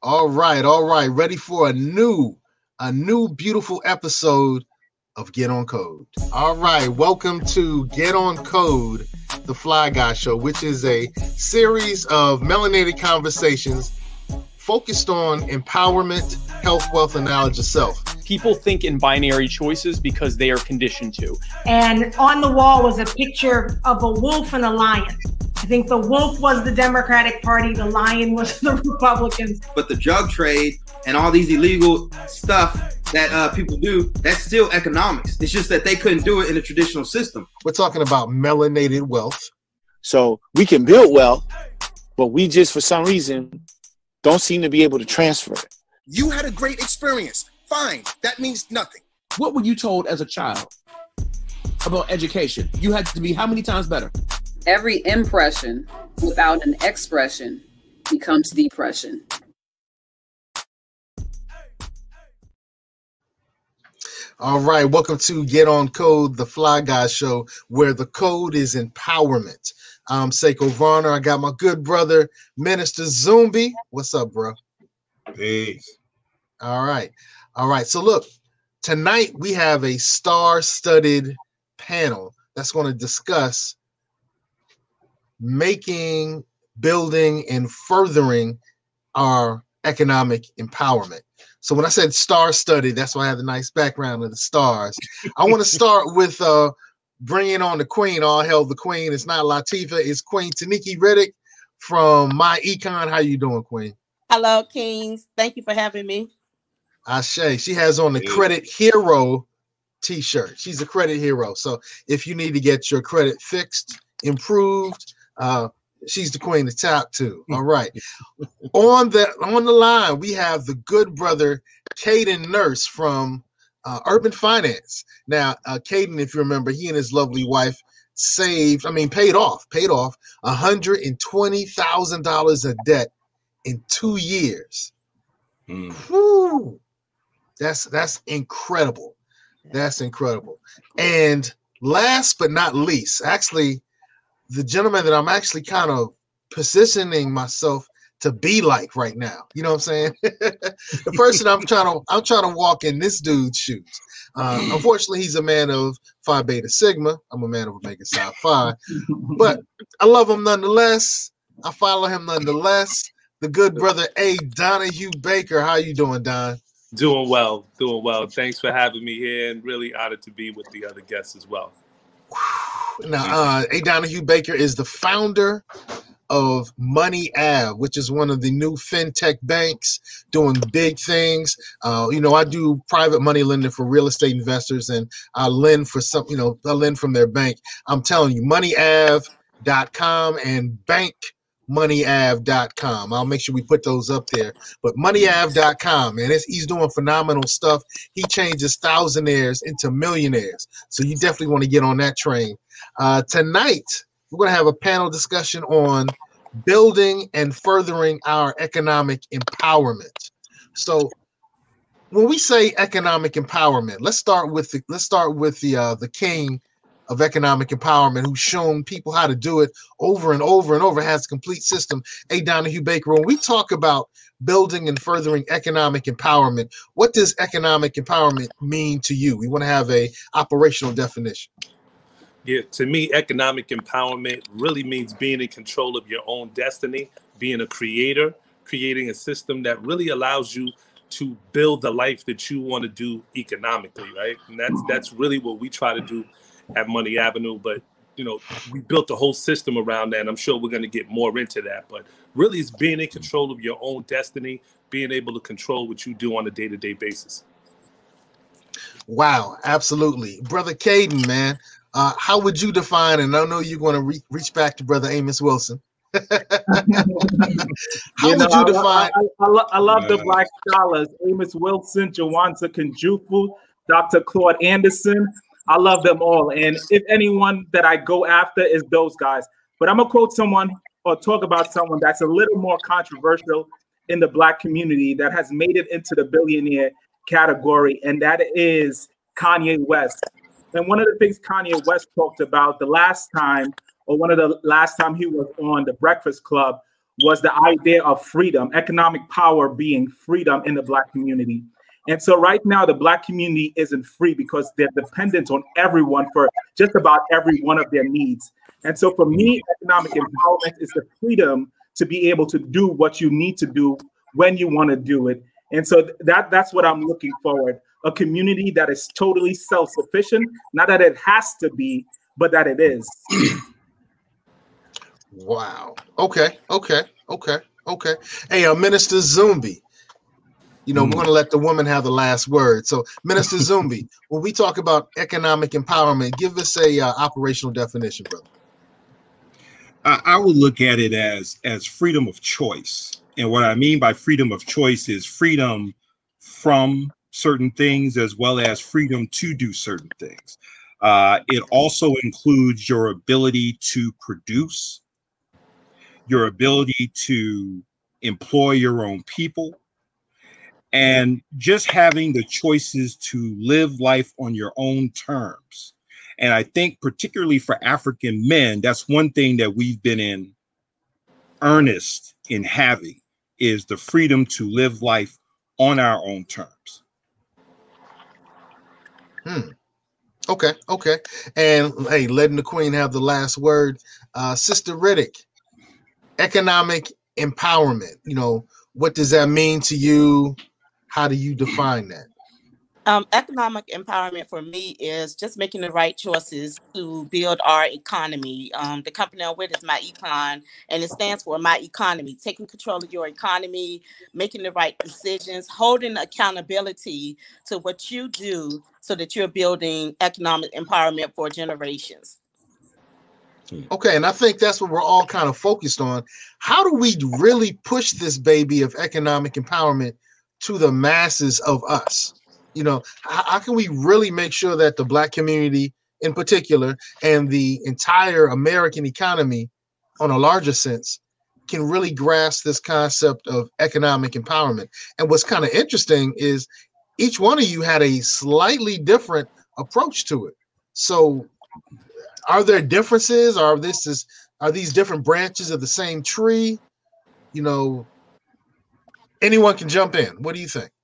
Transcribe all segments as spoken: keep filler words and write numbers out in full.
All right, all right. Ready for a new, a new beautiful episode of Get On Code. All right, welcome to Get On Code, the Fly Guy Show, which is a series of melanated conversations focused on empowerment, health, wealth, and knowledge of self. People think in binary choices because they are conditioned to. And on the wall was a picture of a wolf and a lion. I think the wolf was the Democratic Party, the lion was the Republicans. But the drug trade and all these illegal stuff that uh, people do, that's still economics. It's just that they couldn't do it in a traditional system. We're talking about melanated wealth. So we can build wealth, but we just, for some reason, don't seem to be able to transfer it. You had a great experience. Fine. That means nothing. What were you told as a child about education? You had to be how many times better? Every impression without an expression becomes depression. All right, welcome to Get On Code, the Fly Guy Show, where the code is empowerment. I'm Seiko Varner. I got my good brother, Minister Zumbi. What's up, bro? Peace. All right. All right. So look, tonight we have a star-studded panel that's going to discuss making, building, and furthering our economic empowerment. So when I said star-studded, that's why I have the nice background of the stars. I want to start with uh, bringing on the queen. All hail the queen. It's not Latifah. It's Queen Taniki Riddick from My Econ. How you doing, Queen? Hello, Kings. Thank you for having me. Ashe. She has on the Credit Hero t-shirt. She's a credit hero. So if you need to get your credit fixed, improved, uh, she's the queen to talk to. All right. on the on the line, we have the good brother, Caden Nurse from uh, Urban Finance. Now, uh, Caden, if you remember, he and his lovely wife saved, I mean, paid off, paid off one hundred twenty thousand dollars of debt in two years. Mm. Whew. That's that's incredible. That's incredible. And last but not least, actually, the gentleman that I'm actually kind of positioning myself to be like right now. You know what I'm saying? The person I'm trying to I'm trying to walk in this dude's shoes. Uh, unfortunately, he's a man of Phi Beta Sigma. I'm a man of Omega Psi Phi. But I love him nonetheless. I follow him nonetheless. The good brother A. Donahue Baker. How you doing, Don? Doing well, doing well. Thanks for having me here, and really honored to be with the other guests as well. Now, uh, A. Donahue Baker is the founder of Money Ave, which is one of the new fintech banks doing big things. Uh, you know, I do private money lending for real estate investors, and I lend for some, you know, I lend from their bank. I'm telling you, money ave dot com and bank money ave dot com. I'll make sure we put those up there. But money ave dot com, man, it's, he's doing phenomenal stuff. He changes thousandaires into millionaires. So you definitely want to get on that train. Uh, tonight, we're going to have a panel discussion on building and furthering our economic empowerment. So when we say economic empowerment, let's start with the, let's start with the uh, the king of economic empowerment, who's shown people how to do it over and over and over, has a complete system. A. Donahue Baker, when we talk about building and furthering economic empowerment, what does economic empowerment mean to you? We want to have a operational definition. Yeah, to me, economic empowerment really means being in control of your own destiny, being a creator, creating a system that really allows you to build the life that you want to do economically, right? And that's that's really what we try to do at Money Avenue. But, you know, we built a whole system around that, and I'm sure we're going to get more into that. But really, it's being in control of your own destiny, being able to control what you do on a day-to-day basis. Wow, absolutely. Brother Caden, man, uh, how would you define, and I know you're going to re reach back to Brother Amos Wilson. How you know, would you define? I, I, I, lo I love the Black scholars, Amos Wilson, Jawanza Kunjufu, Doctor Claude Anderson. I love them all. And if anyone that I go after is those guys. But I'm going to quote someone or talk about someone that's a little more controversial in the Black community that has made it into the billionaire category, and that is Kanye West. And one of the things Kanye West talked about the last time, or one of the last time he was on The Breakfast Club, was the idea of freedom, economic power being freedom in the Black community. And so right now, the Black community isn't free because they're dependent on everyone for just about every one of their needs. And so for me, economic empowerment is the freedom to be able to do what you need to do when you want to do it. And so that that's what I'm looking forward. A community that is totally self-sufficient, not that it has to be, but that it is. Wow. Okay. Okay. Okay. Okay. Hey, uh, Minister Zumbi, you know, mm. we're going to let the woman have the last word. So, Minister Zumbi, when we talk about economic empowerment, give us a uh, operational definition, brother. I, I would look at it as as freedom of choice. And what I mean by freedom of choice is freedom from certain things as well as freedom to do certain things. Uh, it also includes your ability to produce, your ability to employ your own people, and just having the choices to live life on your own terms. And I think particularly for African men, that's one thing that we've been in earnest in having, is the freedom to live life on our own terms. Hmm. Okay. Okay. And hey, letting the queen have the last word. Uh, Sister Riddick, economic empowerment. You know, what does that mean to you? How do you define that? Um, economic empowerment for me is just making the right choices to build our economy. Um, the company I'm with is My Econ, and it stands for My Economy, taking control of your economy, making the right decisions, holding accountability to what you do so that you're building economic empowerment for generations. Okay, and I think that's what we're all kind of focused on. How do we really push this baby of economic empowerment to the masses of us? You know, how, how can we really make sure that the Black community in particular and the entire American economy on a larger sense can really grasp this concept of economic empowerment? And what's kind of interesting is each one of you had a slightly different approach to it. So are there differences? Are this is are these different branches of the same tree? You know, anyone can jump in. What do you think?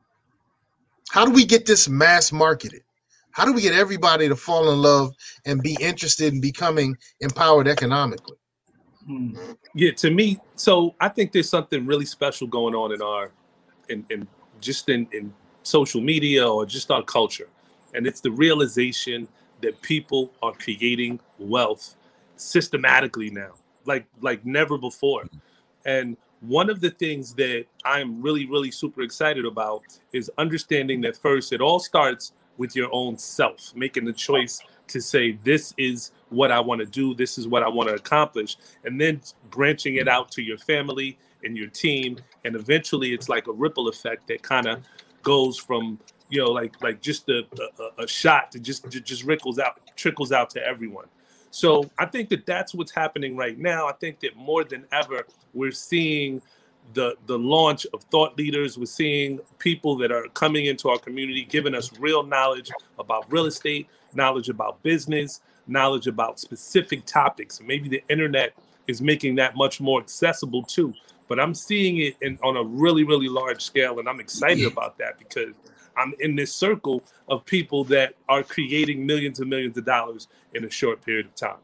How do we get this mass marketed? How do we get everybody to fall in love and be interested in becoming empowered economically? Yeah, to me, so I think there's something really special going on in our, in, in just in, in social media or just our culture. And it's the realization that people are creating wealth systematically now, like like never before. And one of the things that I'm really, really super excited about is understanding that first, it all starts with your own self, making the choice to say, this is what I want to do, this is what I want to accomplish, and then branching it out to your family and your team. And eventually it's like a ripple effect that kind of goes from, you know, like like just a, a, a shot to just, to just ripples out, trickles out to everyone. So I think that that's what's happening right now. I think that more than ever, we're seeing the the launch of thought leaders. We're seeing people that are coming into our community, giving us real knowledge about real estate, knowledge about business, knowledge about specific topics. And maybe the internet is making that much more accessible too. But I'm seeing it in, on a really, really large scale. And I'm excited about that because I'm in this circle of people that are creating millions and millions of dollars in a short period of time.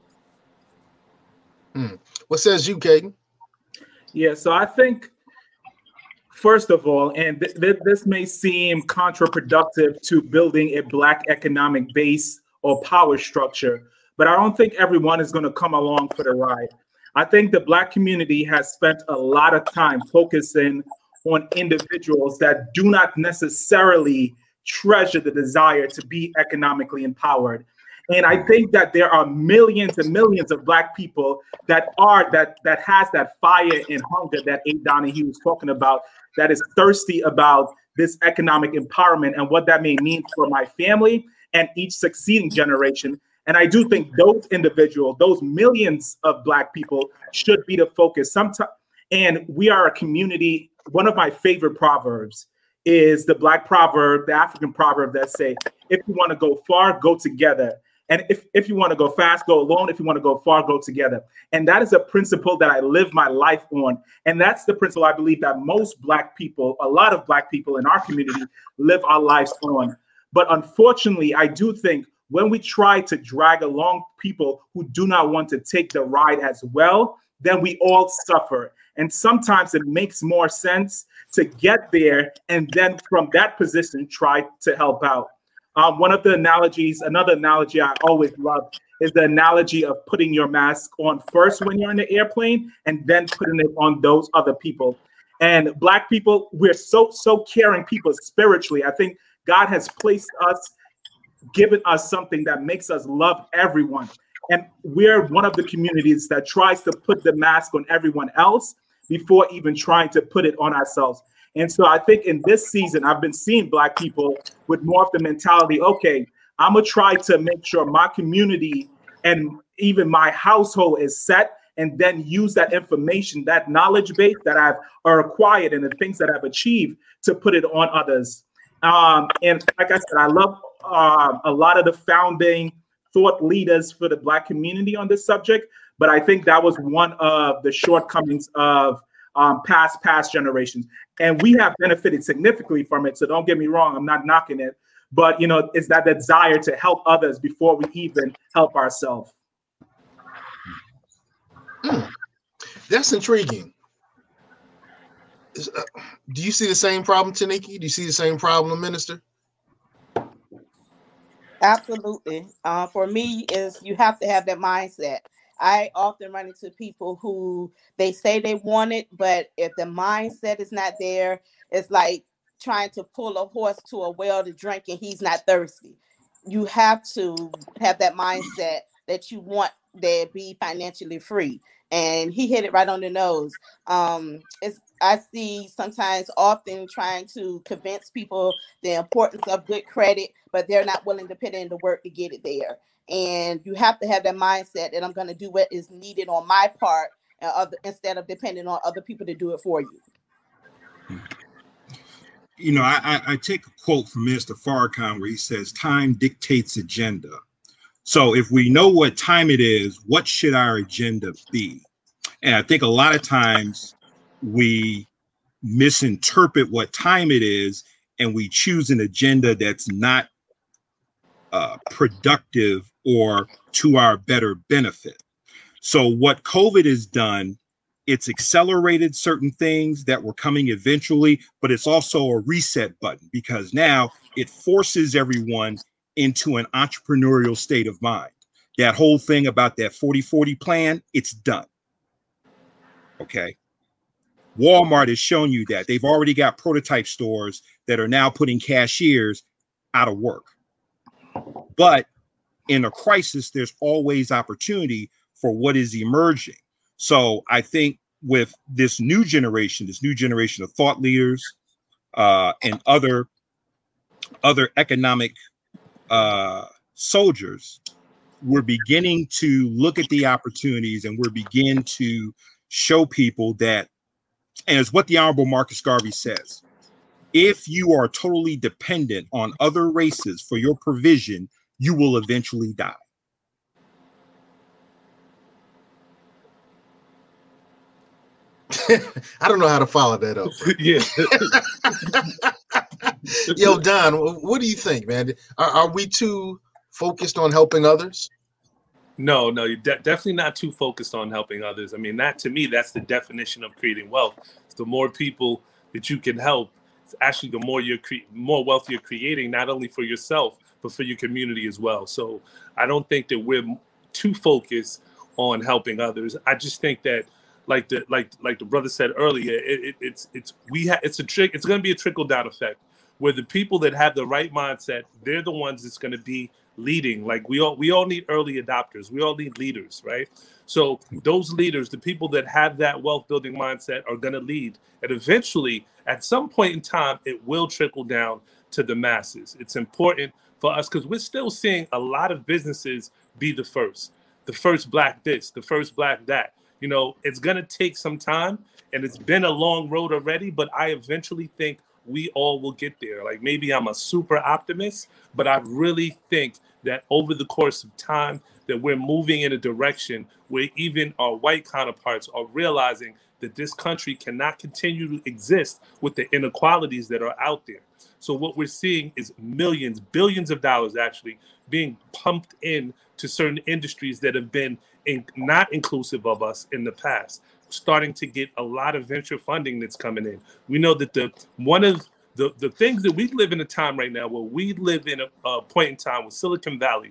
Hmm. What says you, Caden? Yeah, so I think, first of all, and th th this may seem counterproductive to building a Black economic base or power structure, but I don't think everyone is going to come along for the ride. I think the Black community has spent a lot of time focusing on individuals that do not necessarily treasure the desire to be economically empowered. And I think that there are millions and millions of Black people that are, that that has that fire and hunger that A. Donahue was talking about, that is thirsty about this economic empowerment and what that may mean for my family and each succeeding generation. And I do think those individuals, those millions of Black people should be the focus. Sometimes, and we are a community. One of my favorite proverbs is the Black proverb, the African proverb that say, if you want to go far, go together. And if, if you want to go fast, go alone. If you want to go far, go together. And that is a principle that I live my life on. And that's the principle I believe that most Black people, a lot of Black people in our community live our lives on. But unfortunately, I do think when we try to drag along people who do not want to take the ride as well, then we all suffer. And sometimes it makes more sense to get there and then from that position, try to help out. Um, one of the analogies, another analogy I always love is the analogy of putting your mask on first when you're in the airplane and then putting it on those other people. And Black people, we're so, so caring people spiritually. I think God has placed us, given us something that makes us love everyone. And we're one of the communities that tries to put the mask on everyone else before even trying to put it on ourselves. And so I think in this season, I've been seeing Black people with more of the mentality, okay, I'm gonna try to make sure my community and even my household is set, and then use that information, that knowledge base that I've acquired and the things that I've achieved to put it on others. Um, and like I said, I love uh, a lot of the founding thought leaders for the Black community on this subject, but I think that was one of the shortcomings of um, past, past generations. And we have benefited significantly from it. So don't get me wrong, I'm not knocking it, but you know, it's that desire to help others before we even help ourselves. Mm, that's intriguing. Is, uh, do you see the same problem, Taniki? Do you see the same problem, Minister? Absolutely. Uh, for me, is you have to have that mindset. I often run into people who they say they want it, but if the mindset is not there, it's like trying to pull a horse to a well to drink and he's not thirsty. You have to have that mindset that you want to be financially free. And he hit it right on the nose. Um, it's I see sometimes often trying to convince people the importance of good credit, but they're not willing to put in the work to get it there. And you have to have that mindset that I'm going to do what is needed on my part uh, other, instead of depending on other people to do it for you. You know, I, I take a quote from Mister Farrakhan where he says, time dictates agenda. So if we know what time it is, what should our agenda be? And I think a lot of times we misinterpret what time it is and we choose an agenda that's not uh, productive or to our better benefit. So what COVID has done, it's accelerated certain things that were coming eventually, but it's also a reset button because now it forces everyone into an entrepreneurial state of mind. That whole thing about that forty forty plan, it's done. Okay. Walmart has shown you that. They've already got prototype stores that are now putting cashiers out of work. But in a crisis, there's always opportunity for what is emerging. So I think with this new generation, this new generation of thought leaders uh, and other, other economic uh, soldiers, we're beginning to look at the opportunities and we're beginning to show people that, and it's what the Honorable Marcus Garvey says, if you are totally dependent on other races for your provision, you will eventually die. I don't know how to follow that up. Yeah. Yo, Don, what do you think, man? Are, are we too focused on helping others? No, no, you're de- definitely not too focused on helping others. I mean, that to me, that's the definition of creating wealth. It's the more people that you can help, it's actually the more you're cre- more wealth you're creating, not only for yourself, but for your community as well. So I don't think that we're too focused on helping others. I just think that, like the like like the brother said earlier, it, it, it's it's we ha- it's a trick. It's going to be a trickle down effect where the people that have the right mindset, they're the ones that's going to be leading. Like we all we all need early adopters. We all need leaders, right? So those leaders, the people that have that wealth building mindset, are going to lead. And eventually, at some point in time, it will trickle down to the masses. It's important for us because we're still seeing a lot of businesses be the first, the first black this, the first black that. You know, it's going to take some time, and it's been a long road already, but I eventually think we all will get there. Like maybe I'm a super optimist, but I really think that over the course of time that we're moving in a direction where even our white counterparts are realizing that this country cannot continue to exist with the inequalities that are out there. So what we're seeing is millions, billions of dollars actually being pumped in to certain industries that have been in, not inclusive of us in the past, starting to get a lot of venture funding that's coming in. We know that the one of the, the things that we live in a time right now where we live in a, a point in time with Silicon Valley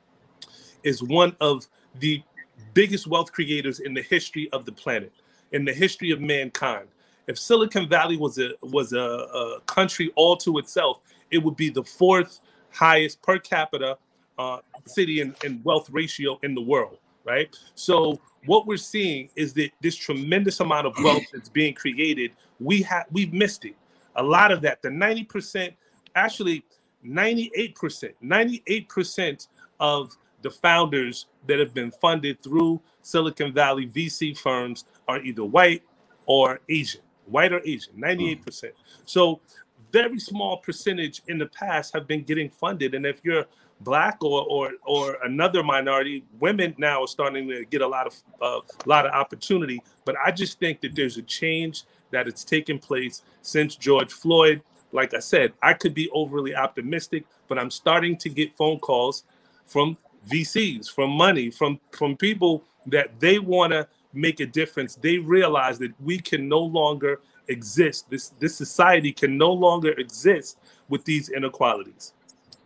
is one of the biggest wealth creators in the history of the planet, in the history of mankind. If Silicon Valley was a was a, a country all to itself, it would be the fourth highest per capita uh, city in, in wealth ratio in the world, right? So what we're seeing is that this tremendous amount of wealth that's being created, we have we've missed it. A lot of that, the ninety percent, actually ninety-eight percent, ninety-eight percent of the founders that have been funded through Silicon Valley V C firms are either white or Asian, white or Asian, ninety-eight percent. So very small percentage in the past have been getting funded. And if you're black or or or another minority, women now are starting to get a lot of a uh, lot of opportunity. But I just think that there's a change that it's taken place since George Floyd. Like I said, I could be overly optimistic, but I'm starting to get phone calls from V Cs, from money, from from people that they want to make a difference. They realize that we can no longer exist. This this society can no longer exist with these inequalities.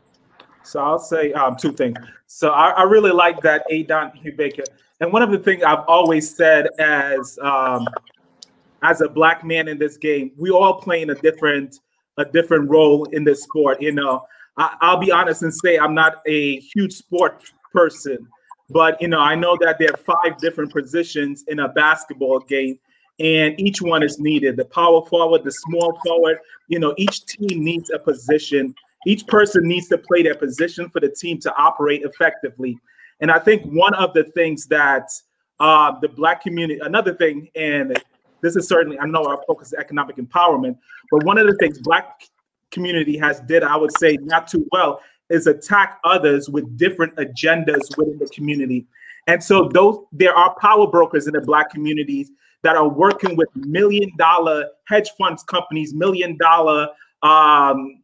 So I'll say um, two things. So I, I really like that, Adon Baker. And one of the things I've always said as um, as a black man in this game, we all playing a different a different role in this sport. You know, I, I'll be honest and say I'm not a huge sport person, but you know, I know that there are five different positions in a basketball game, and each one is needed. The power forward, the small forward, you know, each team needs a position. Each person needs to play their position for the team to operate effectively. And I think one of the things that uh, the black community, another thing, and this is certainly, I know our focus is economic empowerment, but one of the things black community has did, I would say not too well, is attack others with different agendas within the community. And so those there are power brokers in the black communities that are working with million dollar hedge funds companies, million dollar um,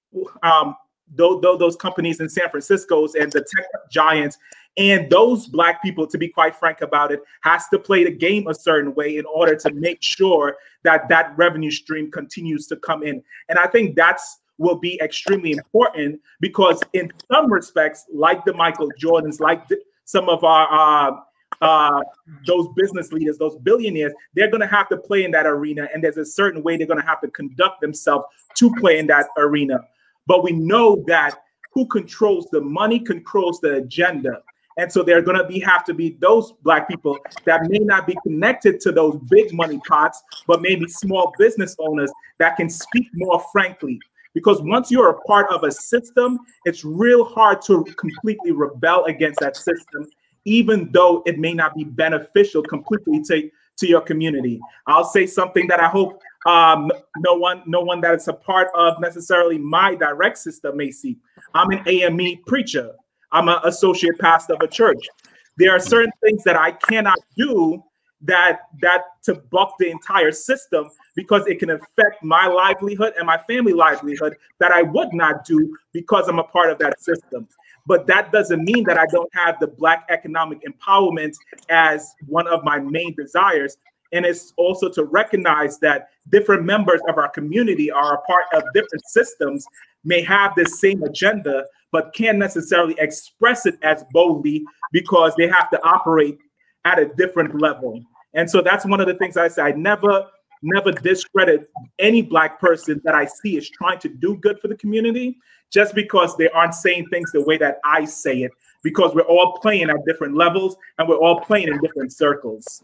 um, those, those companies in San Francisco's and the tech giants. And those black people, to be quite frank about it, has to play the game a certain way in order to make sure that that revenue stream continues to come in. And I think that's will be extremely important because in some respects, like the Michael Jordans, like the, some of our uh, uh, those business leaders, those billionaires, they're going to have to play in that arena. And there's a certain way they're going to have to conduct themselves to play in that arena. But we know that who controls the money controls the agenda. And so there are going to be have to be those black people that may not be connected to those big money pots, but maybe small business owners that can speak more frankly. Because once you're a part of a system, it's real hard to completely rebel against that system, even though it may not be beneficial completely to, to your community. I'll say something that I hope um, no one, no one that is a part of necessarily my direct system may see. I'm an A M E preacher. I'm an associate pastor of a church. There are certain things that I cannot do that that to buck the entire system because it can affect my livelihood and my family livelihood that I would not do because I'm a part of that system. But that doesn't mean that I don't have the Black economic empowerment as one of my main desires. And it's also to recognize that different members of our community are a part of different systems, may have the same agenda, but can't necessarily express it as boldly because they have to operate at a different level. And so that's one of the things I say. I never, never discredit any Black person that I see is trying to do good for the community just because they aren't saying things the way that I say it, because we're all playing at different levels and we're all playing in different circles.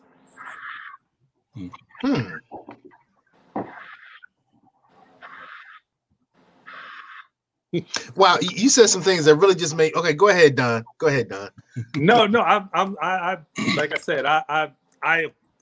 Hmm. Wow, you said some things that really just made. Okay, go ahead, Don. Go ahead, Don. No, no, I'm, I'm, I, I, like I said, I, I, I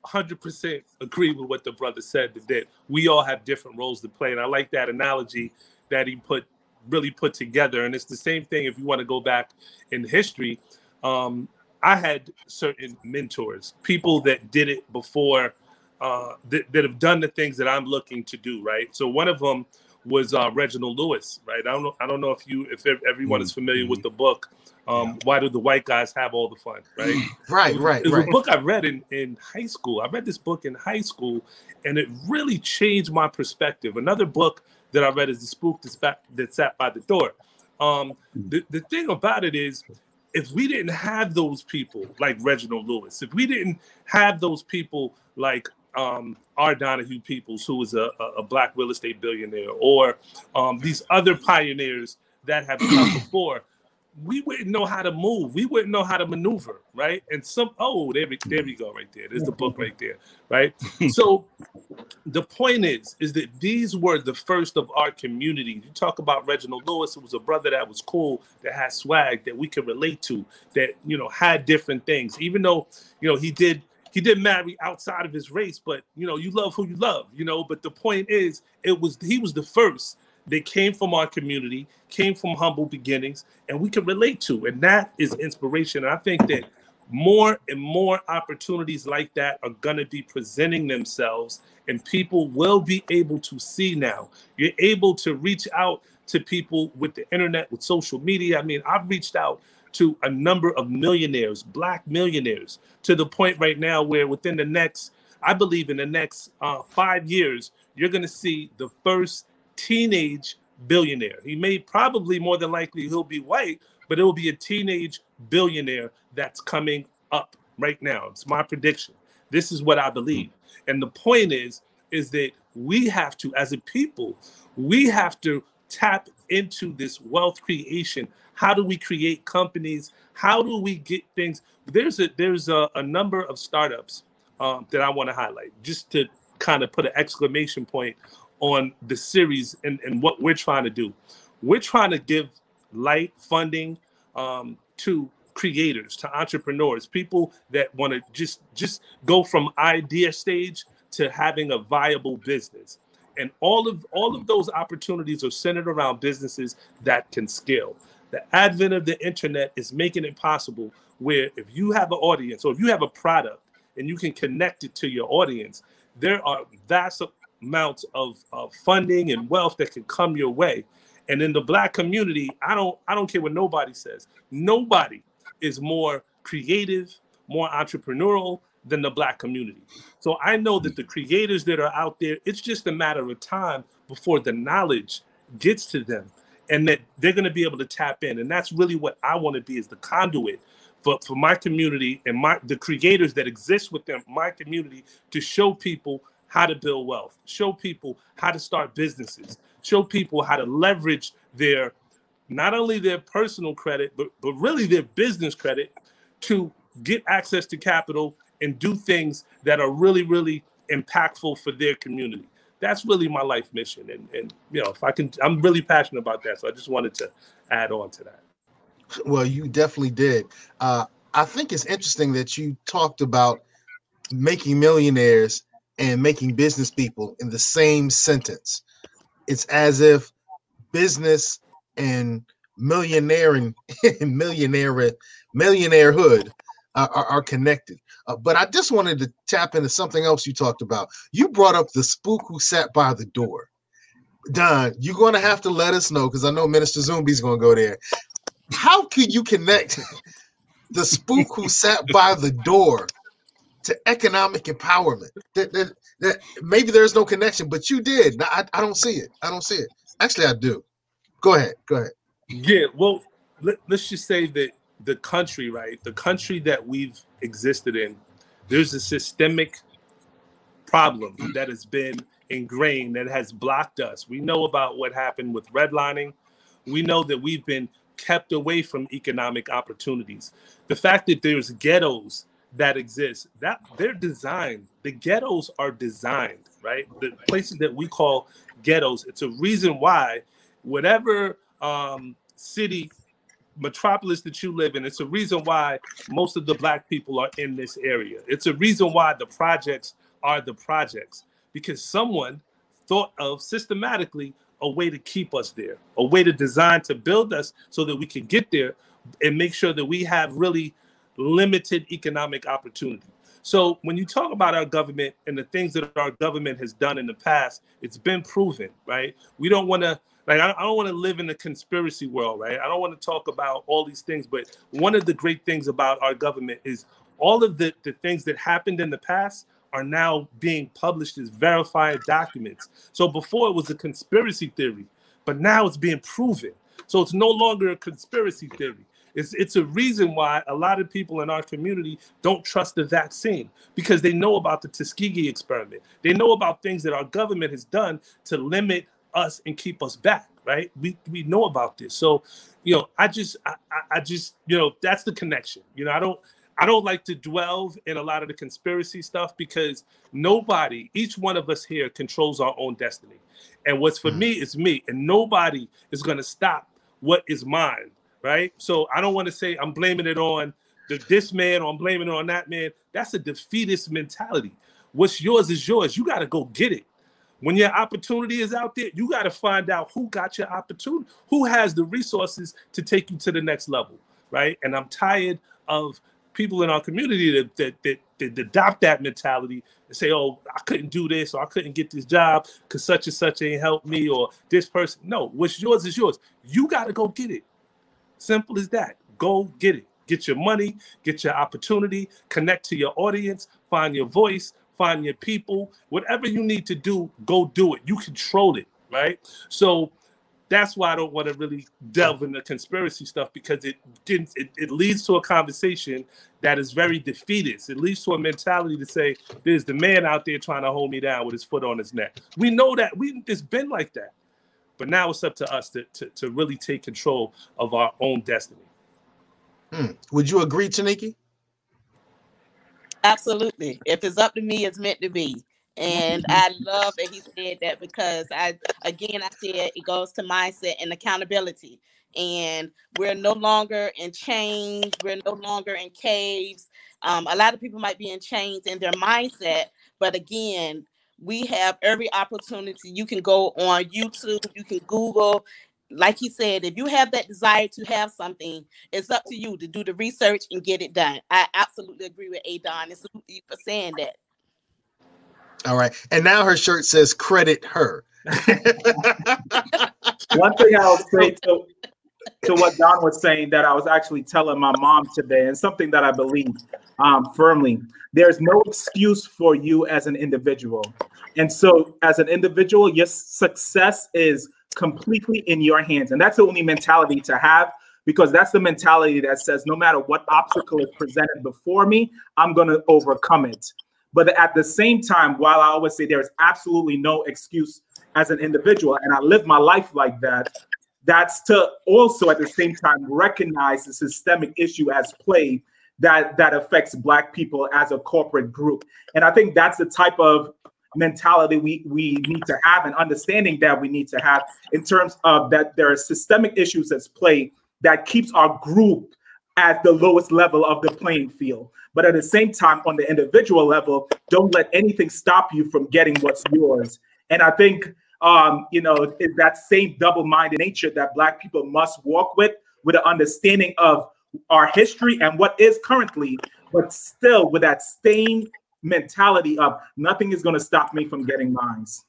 hundred percent agree with what the brother said, that we all have different roles to play. And I like that analogy that he put really put together. And it's the same thing if you want to go back in history. Um, I had certain mentors, people that did it before, uh, that, that have done the things that I'm looking to do, right? So one of them was uh, Reginald Lewis, right? I don't know. I don't know if you, if everyone is familiar with the book. Um, Why do the white guys have all the fun, right? Right, it was, right, it was right. a book I read in, in high school. I read this book in high school, and it really changed my perspective. Another book that I read is The Spook That Sat, that sat by the Door. Um, the, the thing about it is, if we didn't have those people like Reginald Lewis, if we didn't have those people like um, R. Donahue Peoples, who was a, a black real estate billionaire, or um, these other pioneers that have come before, we wouldn't know how to move. We wouldn't know how to maneuver, right? And some, oh, there we, there we go right there. There's the book right there, right? So the point is, is that these were the first of our community. You talk about Reginald Lewis, it was a brother that was cool, that had swag, that we could relate to, that, you know, had different things. Even though, you know, he did, he did marry outside of his race, but, you know, you love who you love, you know? But the point is, it was, he was the first. They came from our community, came from humble beginnings, and we can relate to. And that is inspiration. And I think that more and more opportunities like that are going to be presenting themselves, and people will be able to see now. You're able to reach out to people with the internet, with social media. I mean, I've reached out to a number of millionaires, black millionaires, to the point right now where within the next, I believe in the next uh, five years, you're going to see the first teenage billionaire. He may probably, more than likely, he'll be white, but it will be a teenage billionaire that's coming up right now. It's my prediction. This is what I believe. And the point is, is that we have to, as a people, we have to tap into this wealth creation. How do we create companies? How do we get things? There's a there's a, a number of startups um, that I want to highlight, just to kind of put an exclamation point on the series and, and what we're trying to do. We're trying to give light funding um, to creators, to entrepreneurs, people that want to just, just go from idea stage to having a viable business. And all of, all of those opportunities are centered around businesses that can scale. The advent of the internet is making it possible where if you have an audience, or if you have a product and you can connect it to your audience, there are vast amounts of, of funding and wealth that can come your way. And in the black community, I don't I don't care what nobody says. Nobody is more creative, more entrepreneurial than the black community. So I know that the creators that are out there, it's just a matter of time before the knowledge gets to them, and that they're going to be able to tap in. And that's really what I want to be, is the conduit for, for my community and my the creators that exist within my community, to show people how to build wealth, show people how to start businesses, show people how to leverage their, not only their personal credit, but, but really their business credit to get access to capital and do things that are really, really impactful for their community. That's really my life mission. And, and you know, if I can, I'm really passionate about that. So I just wanted to add on to that. Well, you definitely did. Uh, I think it's interesting that you talked about making millionaires and making business people in the same sentence. It's as if business and millionaire and millionaire millionairehood uh, are, are connected. Uh, but I just wanted to tap into something else you talked about. You brought up the spook who sat by the door. Don, you're going to have to let us know, because I know Minister Zumbi's going to go there. How could you connect the spook who sat by the door to economic empowerment? That, that, that maybe there's no connection, but you did. I, I don't see it. I don't see it. Actually, I do. Go ahead. Go ahead. Yeah. Well, let, let's just say that the country, right? The country that we've existed in, there's a systemic problem that has been ingrained, that has blocked us. We know about what happened with redlining. We know that we've been kept away from economic opportunities. The fact that there's ghettos that exist, that they're designed. The ghettos are designed, right? The places that we call ghettos, it's a reason why whatever um, city metropolis that you live in, it's a reason why most of the black people are in this area. It's a reason why the projects are the projects, because someone thought of systematically a way to keep us there, a way to design to build us so that we can get there and make sure that we have really limited economic opportunity. So when you talk about our government and the things that our government has done in the past, it's been proven, right? We don't want to, like, I don't want to live in a conspiracy world, right? I don't want to talk about all these things, but one of the great things about our government is all of the, the things that happened in the past are now being published as verified documents. So before it was a conspiracy theory, but now it's being proven. So it's no longer a conspiracy theory. It's, it's a reason why a lot of people in our community don't trust the vaccine, because they know about the Tuskegee experiment. They know about things that our government has done to limit us and keep us back, right? We we know about this. So, you know, I just, I, I just, you know, that's the connection. You know, I don't, I don't like to dwell in a lot of the conspiracy stuff, because nobody, each one of us here controls our own destiny. And what's for me is me, and nobody is going to stop what is mine. Right. So I don't want to say I'm blaming it on the, this man or I'm blaming it on that man. That's a defeatist mentality. What's yours is yours. You got to go get it. When your opportunity is out there, you got to find out who got your opportunity, who has the resources to take you to the next level. Right. And I'm tired of people in our community that, that, that, that adopt that mentality and say, oh, I couldn't do this, or I couldn't get this job because such and such ain't helped me, or this person. No, what's yours is yours. You got to go get it. Simple as that. Go get it. Get your money, get your opportunity, connect to your audience, find your voice, find your people. Whatever you need to do, go do it. You control it, right? So that's why I don't want to really delve into conspiracy stuff, because it didn't. It, it leads to a conversation that is very defeatist. It leads to a mentality to say, there's the man out there trying to hold me down with his foot on his neck. We know that. We it's been like that. But now it's up to us to, to, to really take control of our own destiny. Hmm. Would you agree, Taniki? Absolutely. If it's up to me, it's meant to be. And I love that he said that, because I, again, I said it goes to mindset and accountability. And we're no longer in chains. We're no longer in caves. Um, a lot of people might be in chains in their mindset, but again, we have every opportunity. You can go on YouTube, you can Google. Like he said, if you have that desire to have something, it's up to you to do the research and get it done. I absolutely agree with Adon. And salute you for saying that. All right. And now her shirt says credit her. One thing I'll say to, to what Don was saying that I was actually telling my mom today, and something that I believe um, firmly, there's no excuse for you as an individual. And so as an individual, your success is completely in your hands. And that's the only mentality to have, because that's the mentality that says, no matter what obstacle is presented before me, I'm going to overcome it. But at the same time, while I always say there's absolutely no excuse as an individual, and I live my life like that, that's to also at the same time recognize the systemic issue as play that, that affects Black people as a corporate group. And I think that's the type of mentality we, we need to have, and understanding that we need to have, in terms of that there are systemic issues at play that keeps our group at the lowest level of the playing field. But at the same time, on the individual level, don't let anything stop you from getting what's yours. And I think, um, you know, it's that same double-minded nature that Black people must walk with, with an understanding of our history and what is currently, but still with that same mentality of nothing is going to stop me from getting mines.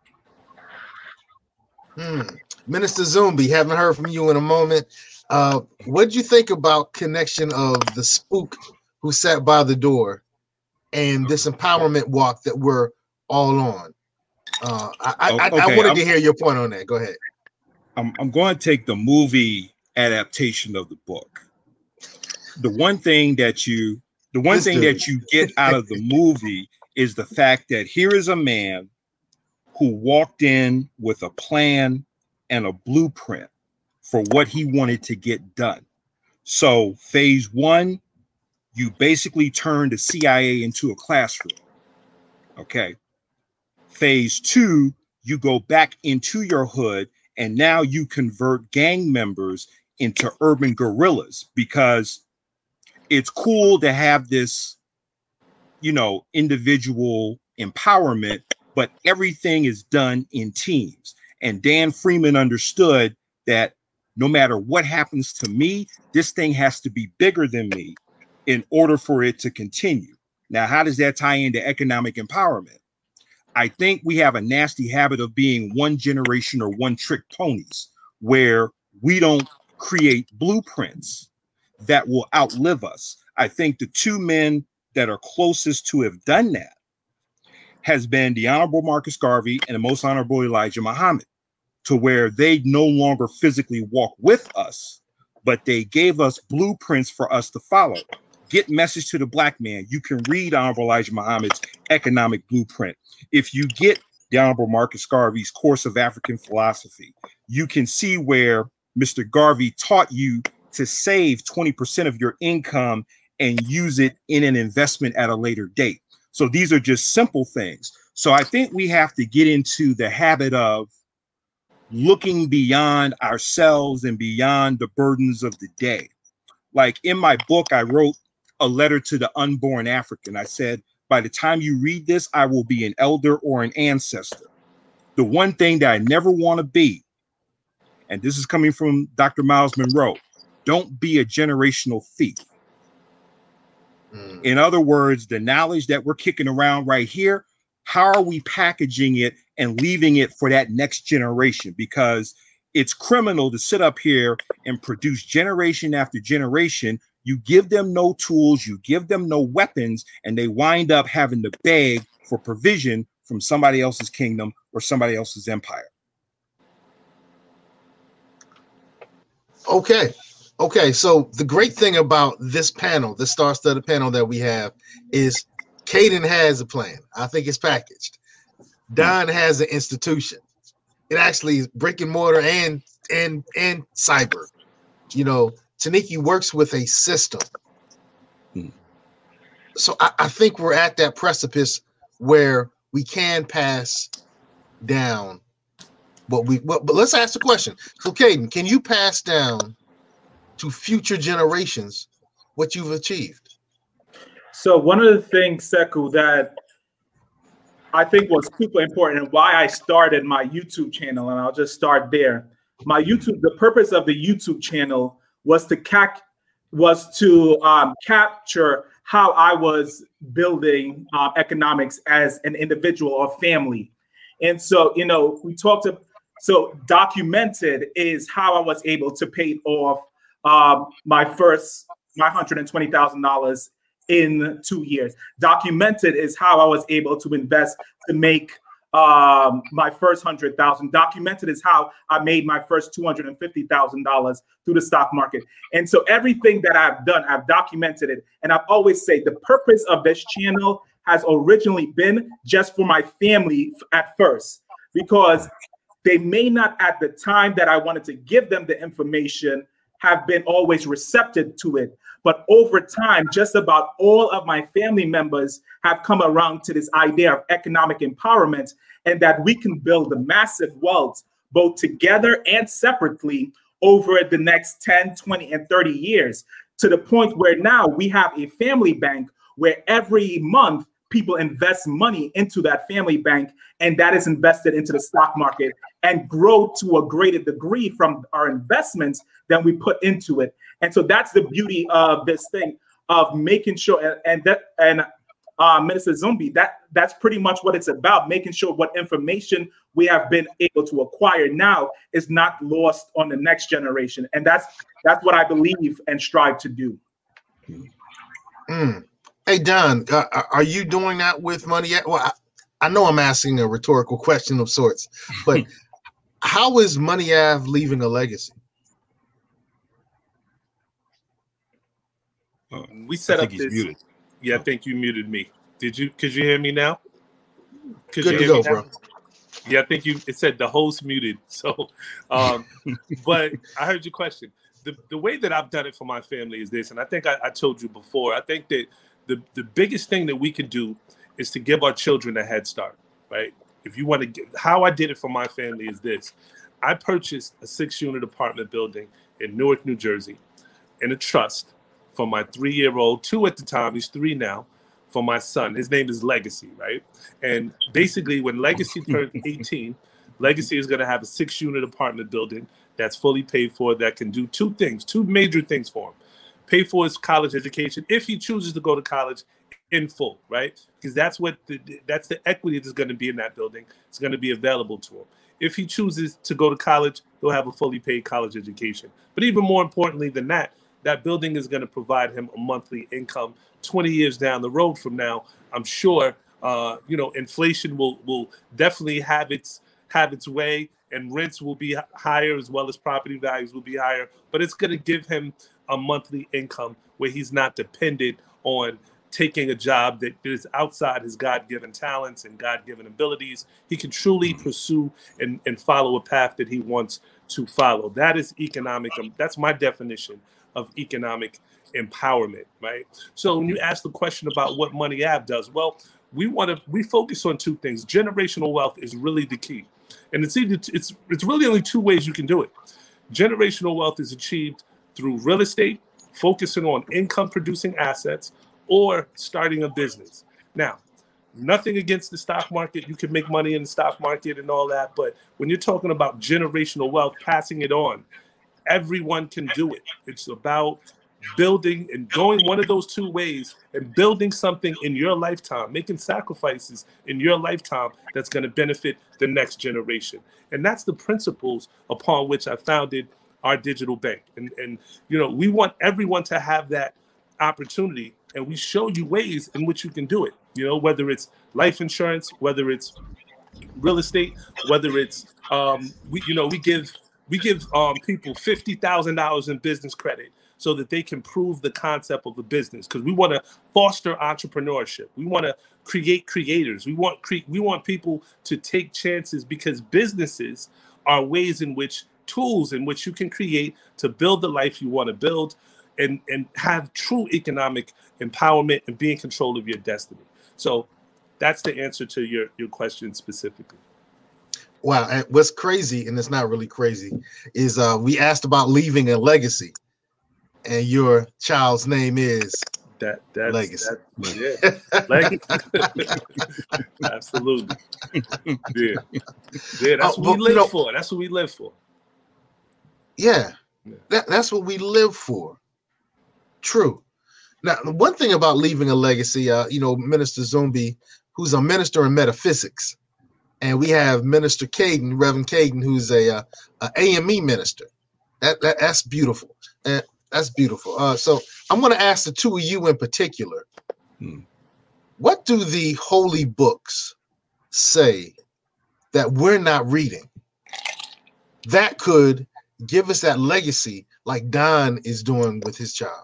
Hmm. Minister Zumbi, haven't heard from you in a moment. Uh, what did you think about connection of the spook who sat by the door and this empowerment walk that we're all on? Uh, I, I, okay, I wanted I'm, to hear your point on that. Go ahead. I'm, I'm going to take the movie adaptation of the book. The one thing that you The one This thing dude. that you get out of the movie is the fact that here is a man who walked in with a plan and a blueprint for what he wanted to get done. So phase one, you basically turn the C I A into a classroom. Okay. Phase two, you go back into your hood, and now you convert gang members into urban guerrillas, because it's cool to have this, you know, individual empowerment, but everything is done in teams. And Dan Freeman understood that no matter what happens to me, this thing has to be bigger than me in order for it to continue. Now, how does that tie into economic empowerment? I think we have a nasty habit of being one generation or one trick ponies, where we don't create blueprints that will outlive us. I think the two men that are closest to have done that has been the Honorable Marcus Garvey and the Most Honorable Elijah Muhammad, to where they no longer physically walk with us, but they gave us blueprints for us to follow. Get message to the black man. You can read Honorable Elijah Muhammad's economic blueprint. If you get the Honorable Marcus Garvey's Course of African Philosophy, you can see where Mister Garvey taught you to save twenty percent of your income and use it in an investment at a later date. So these are just simple things. So I think we have to get into the habit of looking beyond ourselves and beyond the burdens of the day. Like in my book, I wrote a letter to the unborn African. I said, by the time you read this, I will be an elder or an ancestor. The one thing that I never want to be, and this is coming from Doctor Miles Monroe, don't be a generational thief. Mm. In other words, the knowledge that we're kicking around right here, how are we packaging it and leaving it for that next generation? Because it's criminal to sit up here and produce generation after generation. You give them no tools, you give them no weapons, and they wind up having to beg for provision from somebody else's kingdom or somebody else's empire. Okay. Okay. So the great thing about this panel, the star-studded panel that we have, is Caden has a plan. I think it's packaged. Don has an institution. It actually is brick and mortar and and and cyber. You know, Taniki works with a system. Hmm. So I, I think we're at that precipice where we can pass down what we what, but let's ask the question. So Caden, can you pass down to future generations what you've achieved? So one of the things, Sekou, that I think was super important and why I started my YouTube channel, and I'll just start there. My YouTube, the purpose of the YouTube channel was to cac was to um, capture how I was building uh, economics as an individual or family. And so, you know, we talked to, so documented is how I was able to pay off um, my first, my one hundred twenty thousand dollars in two years. Documented is how I was able to invest to make um, my first one hundred thousand dollars. Documented is how I made my first two hundred fifty thousand dollars through the stock market. And so everything that I've done, I've documented it. And I've always said the purpose of this channel has originally been just for my family at first, because they may not at the time that I wanted to give them the information have been always receptive to it. But over time, just about all of my family members have come around to this idea of economic empowerment, and that we can build a massive wealth both together and separately over the next ten, twenty, and thirty years, to the point where now we have a family bank where every month people invest money into that family bank, and that is invested into the stock market and grow to a greater degree from our investments than we put into it. And so that's the beauty of this thing of making sure, and, and that, and uh, Minister Zumbi, that that's pretty much what it's about, making sure what information we have been able to acquire now is not lost on the next generation. And that's that's what I believe and strive to do. Mm. Hey, Don, uh, are you doing that with Money Ave? Well, I, I know I'm asking a rhetorical question of sorts, but how is Money Ave leaving a legacy? Uh, we set up this. Muted. Yeah, I think you muted me. Did you? Could you hear me now? Could Good you to hear go, me now? bro. Yeah, I think you. It said the host muted. So, um, but I heard your question. The the way that I've done it for my family is this, and I think I, I told you before. I think that the the biggest thing that we can do is to give our children a head start, right? If you want to get, how I did it for my family is this: I purchased a six-unit apartment building in Newark, New Jersey, in a trust for my three-year-old, two at the time, he's three now, for my son. His name is Legacy, right? And basically, when Legacy turns eighteen, Legacy is going to have a six-unit apartment building that's fully paid for, that can do two things, two major things for him. Pay for his college education if he chooses to go to college in full, right? Because that's what the, that's the equity that's going to be in that building. It's going to be available to him. If he chooses to go to college, he'll have a fully paid college education. But even more importantly than that, that building is going to provide him a monthly income twenty years down the road from now. I'm sure, uh, you know, inflation will will definitely have its have its way, and rents will be higher as well as property values will be higher. But it's going to give him a monthly income where he's not dependent on taking a job that is outside his God-given talents and God-given abilities. He can truly pursue and, and follow a path that he wants to follow. That is economic. Um, that's my definition of economic empowerment, right? So when you ask the question about what Money Ave does, well, we want to we focus on two things. Generational wealth is really the key, and it's either it's it's really only two ways you can do it. Generational wealth is achieved through real estate, focusing on income-producing assets, or starting a business. Now, nothing against the stock market. You can make money in the stock market and all that, but when you're talking about generational wealth, passing it on, everyone can do it. It's about building and going one of those two ways and building something in your lifetime, making sacrifices in your lifetime that's going to benefit the next generation. And that's the principles upon which I founded our digital bank. And, and you know, we want everyone to have that opportunity, and we show you ways in which you can do it. You know, whether it's life insurance, whether it's real estate, whether it's um, we, you know, we give we give um, people fifty thousand dollars in business credit so that they can prove the concept of a business, because we want to foster entrepreneurship. We want to create creators. We want cre- we want people to take chances, because businesses are ways in which tools in which you can create to build the life you want to build, and, and have true economic empowerment and be in control of your destiny. So that's the answer to your, your question specifically. Wow. And what's crazy, and it's not really crazy, is uh, we asked about leaving a legacy, and your child's name is that that's, Legacy. That, yeah, Legacy. Absolutely. Yeah, yeah. That's Uh, what but, we live you know, for. That's what we live for. Yeah, Yeah. that, that's what we live for. True. Now, one thing about leaving a legacy, uh, you know, Minister Zumbi, who's a minister in metaphysics, and we have Minister Caden, Reverend Caden, who's a, uh, a AME minister. That, that that's beautiful. And that's beautiful. Uh, so I'm going to ask the two of you in particular, Hmm. what do the holy books say that we're not reading that could give us that legacy like Don is doing with his child?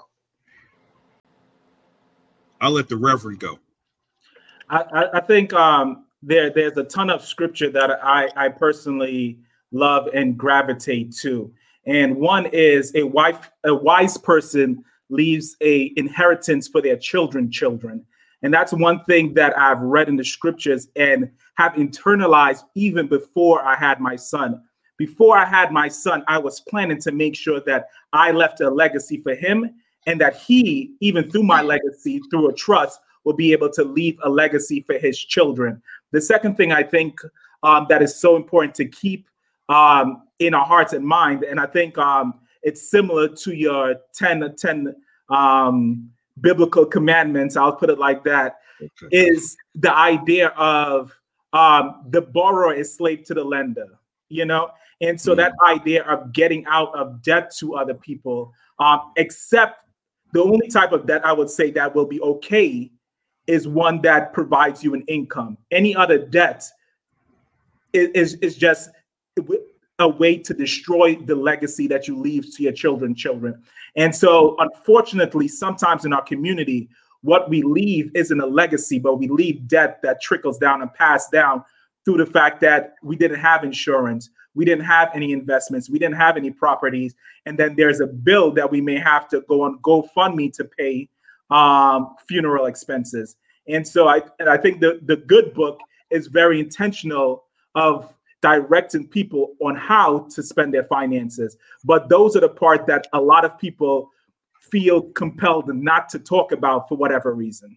I'll let the Reverend go. I, I, I think um, there there's a ton of scripture that I, I personally love and gravitate to. And one is a wife, a wise person leaves a inheritance for their children, children. And that's one thing that I've read in the scriptures and have internalized even before I had my son. Before I had my son, I was planning to make sure that I left a legacy for him, and that he, even through my legacy, through a trust, will be able to leave a legacy for his children. The second thing I think um, that is so important to keep um, in our hearts and mind, and I think um, it's similar to your ten, ten um, biblical commandments, I'll put it like that, okay, is the idea of um, the borrower is slave to the lender, you know? And so mm-hmm. that idea of getting out of debt to other people, um, except the only type of debt I would say that will be okay is one that provides you an income. Any other debt is, is, is just a way to destroy the legacy that you leave to your children, children. And so unfortunately, sometimes in our community, what we leave isn't a legacy, but we leave debt that trickles down and passed down through the fact that we didn't have insurance, we didn't have any investments, we didn't have any properties, and then there's a bill that we may have to go on GoFundMe to pay um, funeral expenses. And so I, and I think the, the good book is very intentional of directing people on how to spend their finances. But those are the part that a lot of people feel compelled not to talk about for whatever reason.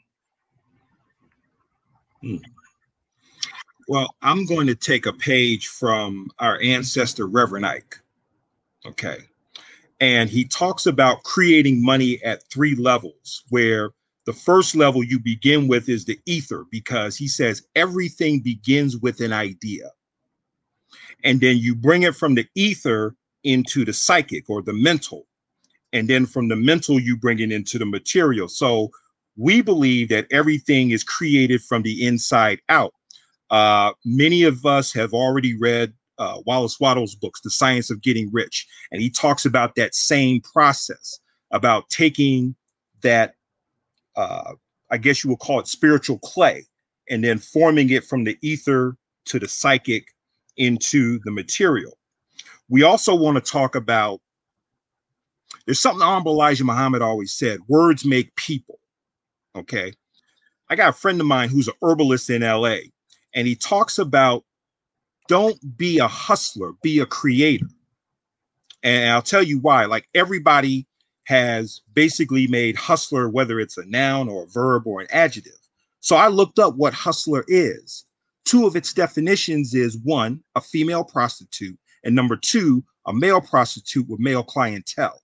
Hmm. Well, I'm going to take a page from our ancestor, Reverend Ike. Okay. And he talks about creating money at three levels, where the first level you begin with is the ether, because he says everything begins with an idea. And then you bring it from the ether into the psychic or the mental. And then from the mental, you bring it into the material. So we believe that everything is created from the inside out. Uh, many of us have already read uh, Wallace Wattles' books, The Science of Getting Rich. And he talks about that same process, about taking that, uh, I guess you would call it spiritual clay, and then forming it from the ether to the psychic into the material. We also want to talk about, there's something Honorable Elijah Muhammad always said, words make people. Okay. I got a friend of mine who's an herbalist in L A, and he talks about don't be a hustler, be a creator. And I'll tell you why. Like, everybody has basically made hustler, whether it's a noun or a verb or an adjective. So I looked up what hustler is. Two of its definitions is, one, a female prostitute, and number two, a male prostitute with male clientele.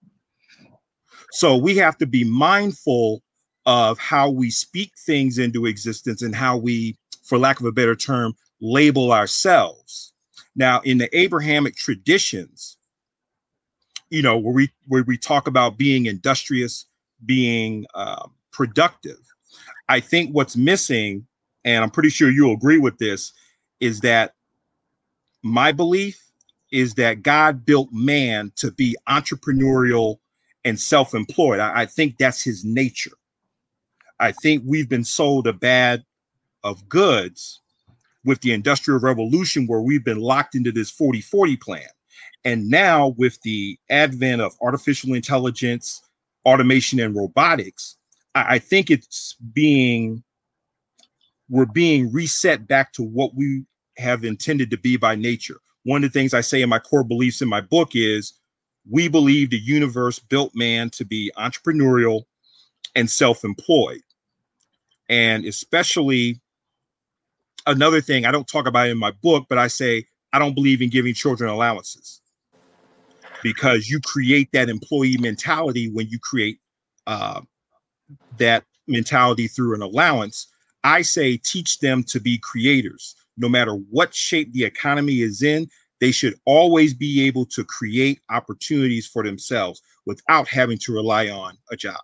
So we have to be mindful of how we speak things into existence and how we, for lack of a better term, label ourselves. Now, in the Abrahamic traditions, you know, where we where we talk about being industrious, being uh, productive, I think what's missing, and I'm pretty sure you'll agree with this, is that my belief is that God built man to be entrepreneurial and self-employed. I, I think that's his nature. I think we've been sold a bag of goods with the Industrial Revolution, where we've been locked into this forty forty plan. And now with the advent of artificial intelligence, automation, and robotics, I, I think it's being, we're being reset back to what we have intended to be by nature. One of the things I say in my core beliefs in my book is, we believe the universe built man to be entrepreneurial and self-employed. And especially, another thing I don't talk about in my book, but I say, I don't believe in giving children allowances, because you create that employee mentality when you create uh, that mentality through an allowance. I say, teach them to be creators. No matter what shape the economy is in, they should always be able to create opportunities for themselves without having to rely on a job.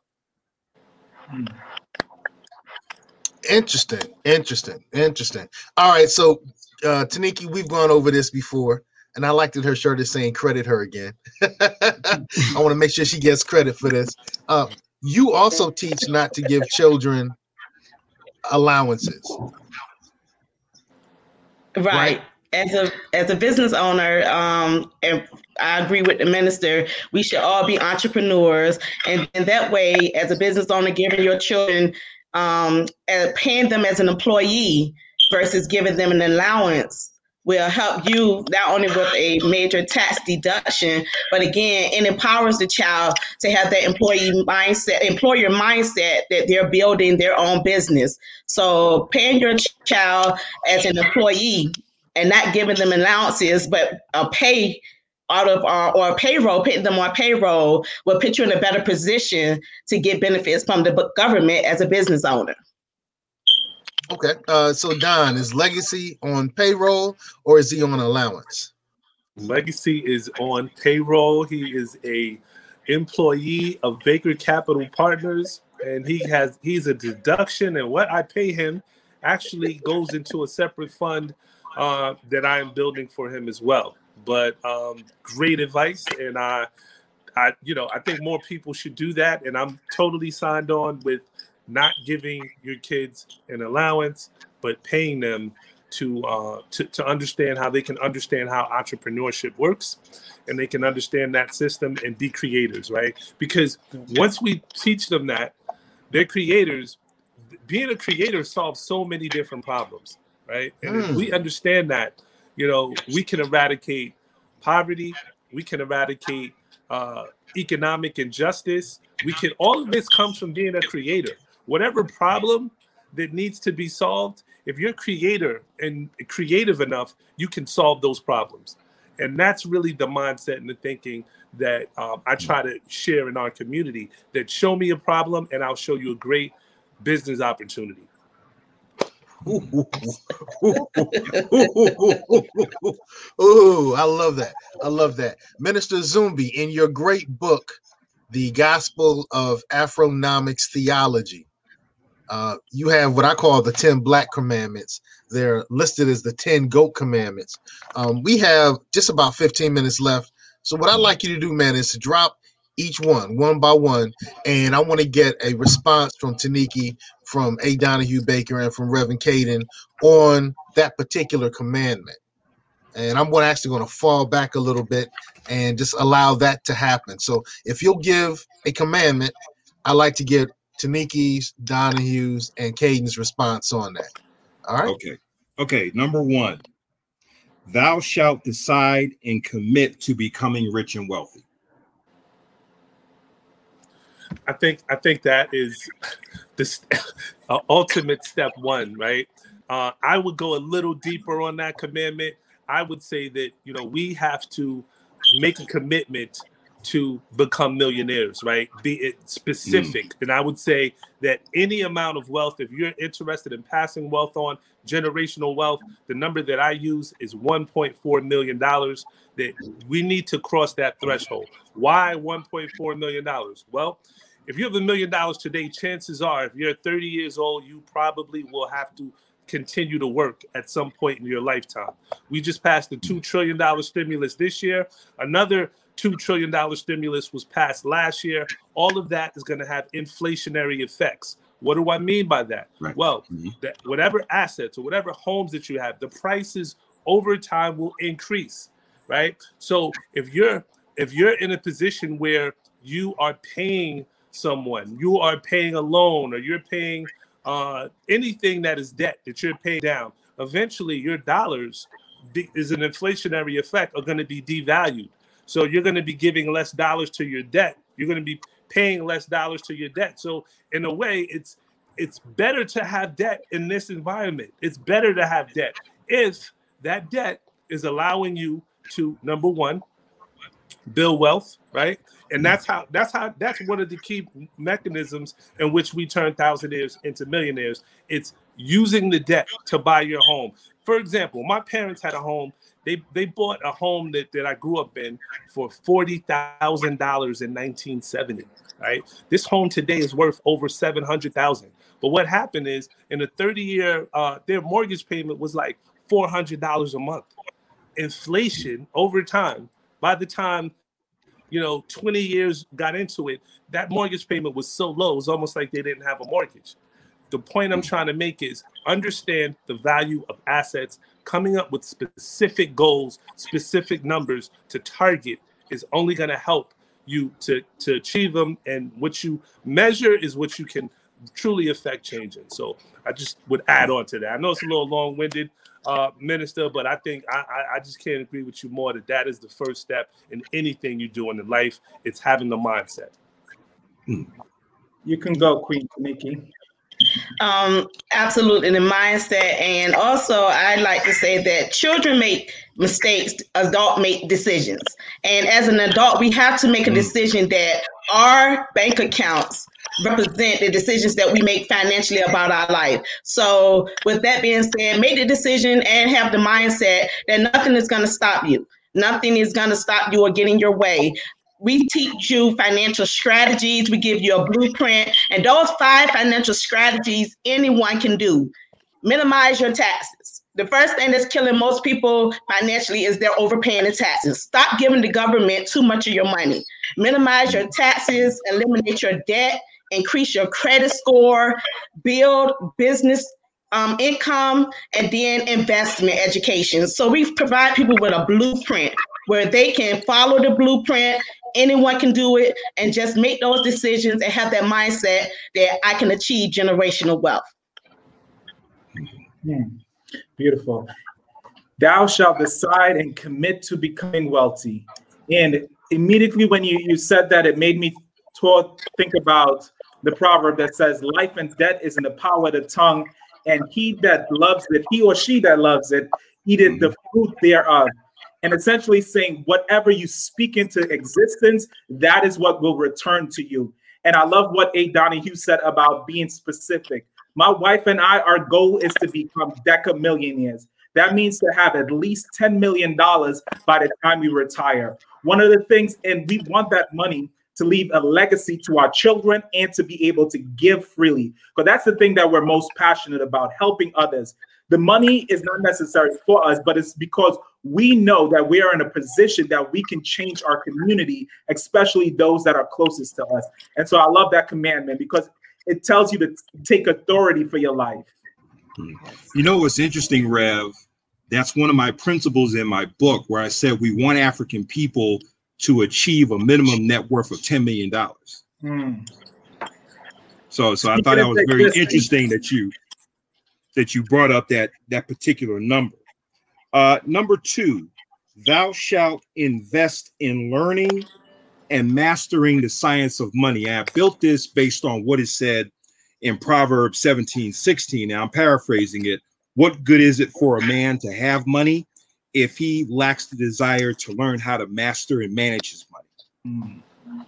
Interesting, interesting, interesting. All right, so uh, Taniki, we've gone over this before, and I liked that her shirt is saying credit her again. I want to make sure she gets credit for this. Uh, you also teach not to give children allowances. Right. right? As a as a business owner, um, and I agree with the minister, we should all be entrepreneurs, and, and that way, as a business owner, giving your children, um, uh, paying them as an employee versus giving them an allowance will help you not only with a major tax deduction, but again, it empowers the child to have that employee mindset, employer mindset that they're building their own business. So paying your child as an employee and not giving them allowances, but a pay out of our, or a payroll, putting them on payroll will put you in a better position to get benefits from the government as a business owner. Okay, uh, so Don, is Legacy on payroll or is he on allowance? Legacy is on payroll. He is a employee of Baker Capital Partners, and he has he's a deduction, and what I pay him actually goes into a separate fund uh, that I am building for him as well. But um, great advice, and I, I, you know, I think more people should do that, and I'm totally signed on with not giving your kids an allowance, but paying them to, uh, to to understand how they can understand how entrepreneurship works, and they can understand that system and be creators, right? Because once we teach them that, they're creators. Being a creator solves so many different problems, right? And mm. if we understand that, you know, we can eradicate poverty. We can eradicate uh, economic injustice. We can, all of this comes from being a creator. Whatever problem that needs to be solved, if you're creator and creative enough, you can solve those problems. And that's really the mindset and the thinking that um, I try to share in our community, that show me a problem and I'll show you a great business opportunity. Ooh, I love that. I love that. Minister Zumbi, in your great book, The Gospel of Afronomics Theology, uh, you have what I call the ten Black Commandments. They're listed as the ten GOAT Commandments. Um, we have just about fifteen minutes left. So what I'd like you to do, man, is to drop each one, one by one, and I want to get a response from Taniki, from A. Donahue Baker, and from Reverend Caden on that particular commandment. And I'm actually going to fall back a little bit and just allow that to happen. So if you'll give a commandment, I'd like to get Taniki's, Donahue's, and Caden's response on that. All right? Okay. Okay, number one, thou shalt decide and commit to becoming rich and wealthy. I think I think that is the uh, ultimate step one, right? Uh, I would go a little deeper on that commandment. I would say that, you know, we have to make a commitment to become millionaires, right? Be it specific. Mm. And I would say that any amount of wealth, if you're interested in passing wealth on, generational wealth, the number that I use is one point four million dollars. That we need to cross that threshold. Why one point four million dollars? Well, if you have a million dollars today, chances are, if you're thirty years old, you probably will have to continue to work at some point in your lifetime. We just passed the two trillion dollars stimulus this year. Another two trillion dollars stimulus was passed last year. All of that is going to have inflationary effects. What do I mean by that? Right. Well, mm-hmm. that whatever assets or whatever homes that you have, the prices over time will increase, right? So if you're if you're in a position where you are paying someone, you are paying a loan, or you're paying uh, anything that is debt that you're paying down, eventually your dollars is an inflationary effect are going to be devalued. So you're going to be giving less dollars to your debt. You're going to be paying less dollars to your debt. So in a way, it's it's better to have debt in this environment. It's better to have debt if that debt is allowing you to, number one, build wealth, right? And that's how that's how that's one of the key mechanisms in which we turn thousandaires into millionaires. It's using the debt to buy your home. For example, my parents had a home. They they bought a home that, that I grew up in for forty thousand dollars in nineteen seventy, right? This home today is worth over seven hundred thousand dollars. But what happened is, in a thirty-year, uh, their mortgage payment was like four hundred dollars a month. Inflation over time, by the time, you know, twenty years got into it, that mortgage payment was so low, it was almost like they didn't have a mortgage. The point I'm trying to make is understand the value of assets. Coming up with specific goals, specific numbers to target is only going to help you to, to achieve them. And what you measure is what you can truly affect change in. So I just would add on to that. I know it's a little long-winded, uh, Minister, but I think I, I, I just can't agree with you more that that is the first step in anything you do in life. It's having the mindset. You can go, Queen Taniki. Um, absolutely, the mindset. And also, I like to say that children make mistakes, adults make decisions. And as an adult, we have to make a decision that our bank accounts represent the decisions that we make financially about our life. So with that being said, make the decision and have the mindset that nothing is going to stop you. Nothing is going to stop you or get in your way. We teach you financial strategies. We give you a blueprint. And those five financial strategies anyone can do. Minimize your taxes. The first thing that's killing most people financially is they're overpaying the taxes. Stop giving the government too much of your money. Minimize your taxes, eliminate your debt, increase your credit score, build business um, income, and then investment education. So we provide people with a blueprint where they can follow the blueprint. Anyone can do it, and just make those decisions and have that mindset that I can achieve generational wealth. Hmm. Beautiful. thou shalt decide and commit to becoming wealthy. And immediately when you, you said that, it made me talk, think about the proverb that says, life and death is in the power of the tongue, and he that loves it, he or she that loves it, eateth the fruit thereof. And essentially saying, whatever you speak into existence, that is what will return to you. And I love what A. Donahue said about being specific. My wife and I, our goal is to become deca millionaires. That means to have at least ten million dollars by the time we retire. One of the things, and we want that money to leave a legacy to our children and to be able to give freely. Because that's the thing that we're most passionate about, helping others. The money is not necessary for us, but it's because we know that we are in a position that we can change our community, especially those that are closest to us. And so I love that commandment because it tells you to take authority for your life. You know what's interesting, Rev? That's one of my principles in my book where I said we want African people to achieve a minimum net worth of ten million dollars. Hmm. So, so I thought that was very interesting that you that you brought up that that particular number. Uh, number two, thou shalt invest in learning and mastering the science of money. I built this based on what is said in Proverbs seventeen sixteen. Now I'm paraphrasing it. What good is it for a man to have money if he lacks the desire to learn how to master and manage his money? Mm.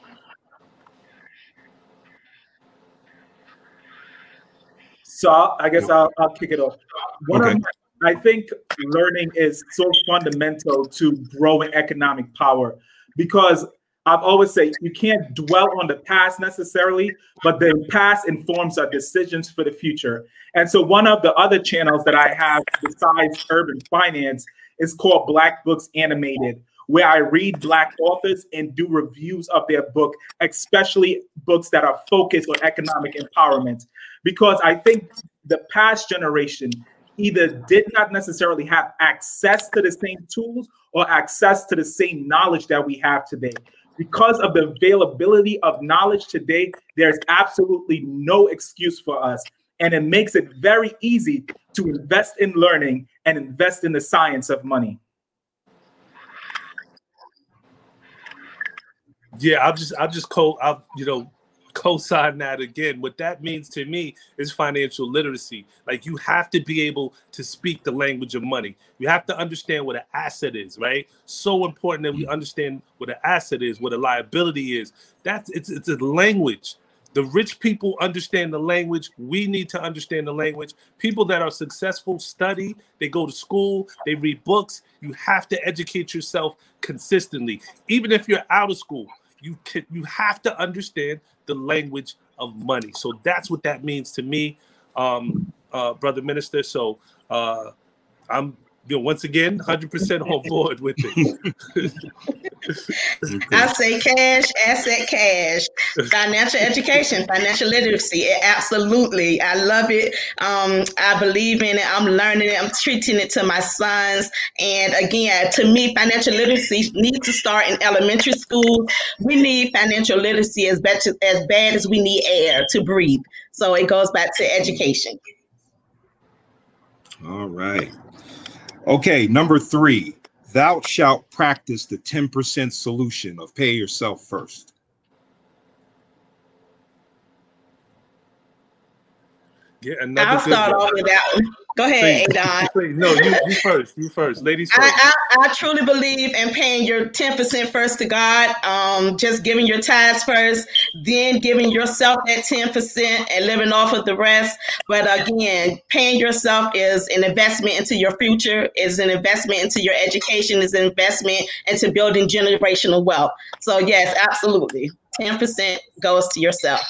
So I'll, I guess I'll, I'll kick it off. One Okay. of my, I think learning is so fundamental to growing economic power because I've always said you can't dwell on the past necessarily, but the past informs our decisions for the future. And so one of the other channels that I have besides Urban Finance is called Black Books Animated, where I read Black authors and do reviews of their book, especially books that are focused on economic empowerment. Because I think the past generation either did not necessarily have access to the same tools or access to the same knowledge that we have today. Because of the availability of knowledge today, there's absolutely no excuse for us. And it makes it very easy to invest in learning and invest in the science of money. Yeah, I'll just I'll just co I'll you know co-sign that again. What that means to me is financial literacy. Like you have to be able to speak the language of money. You have to understand what an asset is, right? So important that we understand what an asset is, what a liability is. That's it's it's a language. The rich people understand the language. We need to understand the language. People that are successful study, they go to school, they read books. You have to educate yourself consistently. Even if you're out of school, you can, you have to understand the language of money. So that's what that means to me, um, uh, Brother Minister. So uh, I'm, you know, once again, one hundred percent on board with it. I say cash, asset, cash, financial education, financial literacy. It, absolutely. I love it. Um, I believe in it. I'm learning it. I'm treating it to my sons. And again, to me, financial literacy needs to start in elementary school. We need financial literacy as bad, as bad as we need air to breathe. So it goes back to education. All right. Okay, number three, thou shalt practice the ten percent solution of pay yourself first. Yeah, another I'll good start one. off with that one. Go ahead, Adon. Please, no, you, you first. You first. Ladies first. I, I, I truly believe in paying your ten percent first to God, um, just giving your tithes first, then giving yourself that ten percent and living off of the rest. But again, paying yourself is an investment into your future, is an investment into your education, is an investment into building generational wealth. So yes, absolutely. ten percent goes to yourself.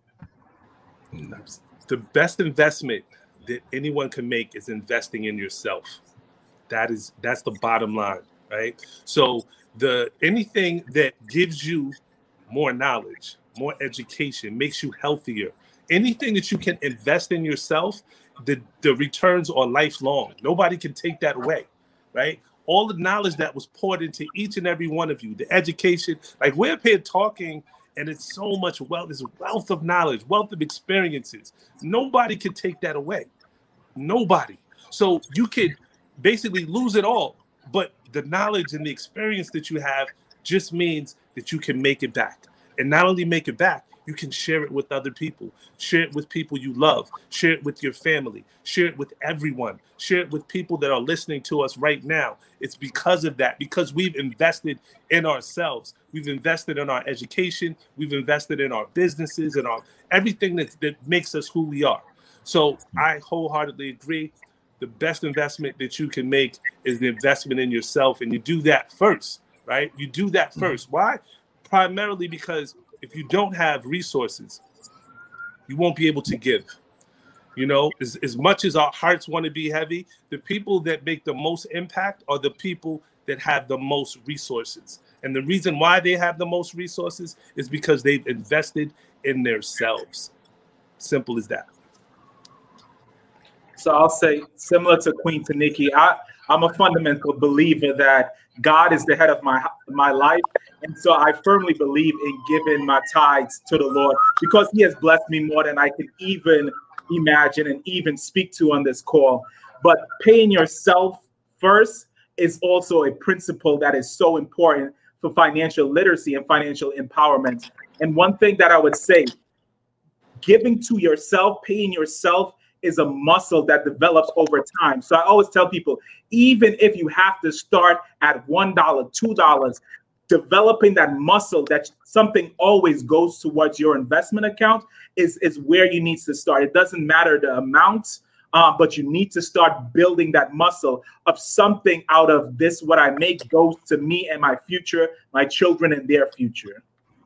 The best investment that anyone can make is investing in yourself. That is that's the bottom line, right? So the anything that gives you more knowledge, more education, makes you healthier, anything that you can invest in yourself, the, the returns are lifelong. Nobody can take that away, right? All the knowledge that was poured into each and every one of you, the education, like we're up here talking, and it's so much wealth, this wealth of knowledge, wealth of experiences. Nobody can take that away. Nobody. So you could basically lose it all. But the knowledge and the experience that you have just means that you can make it back. And not only make it back, you can share it with other people. Share it with people you love. Share it with your family. Share it with everyone. Share it with people that are listening to us right now. It's because of that, because we've invested in ourselves. We've invested in our education. We've invested in our businesses and our everything that, that makes us who we are. So I wholeheartedly agree. The best investment that you can make is the investment in yourself. And you do that first, right? You do that first. Why? Primarily because if you don't have resources, you won't be able to give. You know, as, as much as our hearts want to be heavy, the people that make the most impact are the people that have the most resources. And the reason why they have the most resources is because they've invested in themselves. Simple as that. So I'll say, similar to Queen Taniki, I, I'm a fundamental believer that God is the head of my my life. And so I firmly believe in giving my tithes to the Lord because he has blessed me more than I can even imagine and even speak to on this call. But paying yourself first is also a principle that is so important for financial literacy and financial empowerment. And one thing that I would say, giving to yourself, paying yourself is a muscle that develops over time. So I always tell people, even if you have to start at one dollar, two dollars, developing that muscle that something always goes towards your investment account is, is where you need to start. It doesn't matter the amount, uh, but you need to start building that muscle of something out of this. What I make goes to me and my future, my children and their future.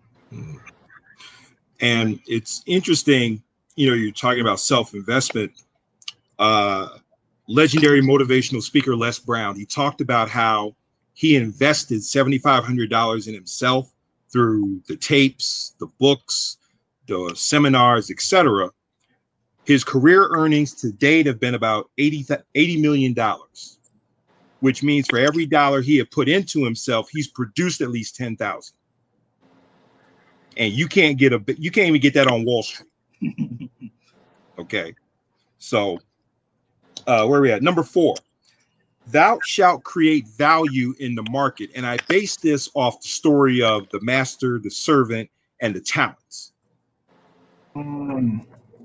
And it's interesting, you know, you're talking about self-investment. Uh, legendary motivational speaker Les Brown, he talked about how he invested seven thousand five hundred dollars in himself through the tapes, the books, the seminars, et cetera. His career earnings to date have been about eighty million dollars, which means for every dollar he had put into himself, he's produced at least ten thousand. And you can't get a you can't even get that on Wall Street. Okay, so uh, where are we at? Number four, thou shalt create value in the market. And I base this off the story of the master, the servant, and the talents. Mm.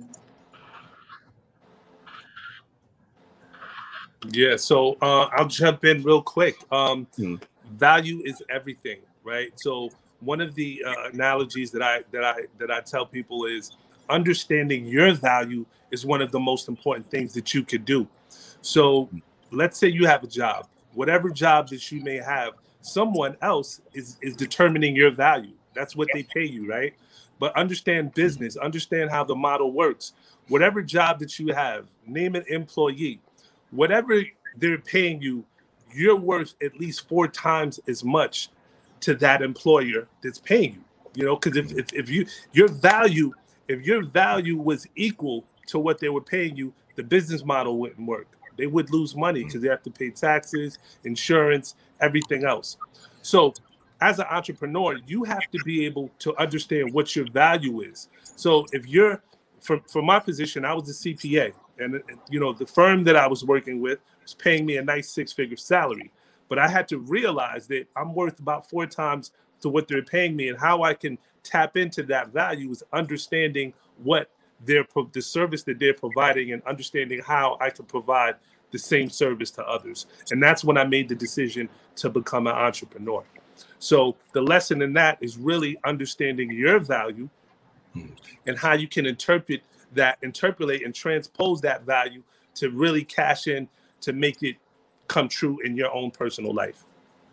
Yeah, so uh, I'll jump in real quick. Um, hmm. Value is everything, right? So one of the uh, analogies that I that I that I tell people is understanding your value is one of the most important things that you could do. So let's say you have a job, whatever job that you may have, someone else is, is determining your value. That's what they pay you, right? But understand business, understand how the model works. Whatever job that you have, name an employee, whatever they're paying you, you're worth at least four times as much to that employer that's paying you. You know, because if, if, if you your value, if your value was equal to what they were paying you, the business model wouldn't work. They would lose money because they have to pay taxes, insurance, everything else. So as an entrepreneur, you have to be able to understand what your value is. So if you're, from, from my position, I was a C P A, and you know the firm that I was working with was paying me a nice six-figure salary. But I had to realize that I'm worth about four times to what they're paying me, and how I can tap into that value is understanding what they're the service that they're providing and understanding how I can provide the same service to others. And that's when I made the decision to become an entrepreneur. So the lesson in that is really understanding your value and how you can interpret that, interpolate and transpose that value to really cash in to make it come true in your own personal life.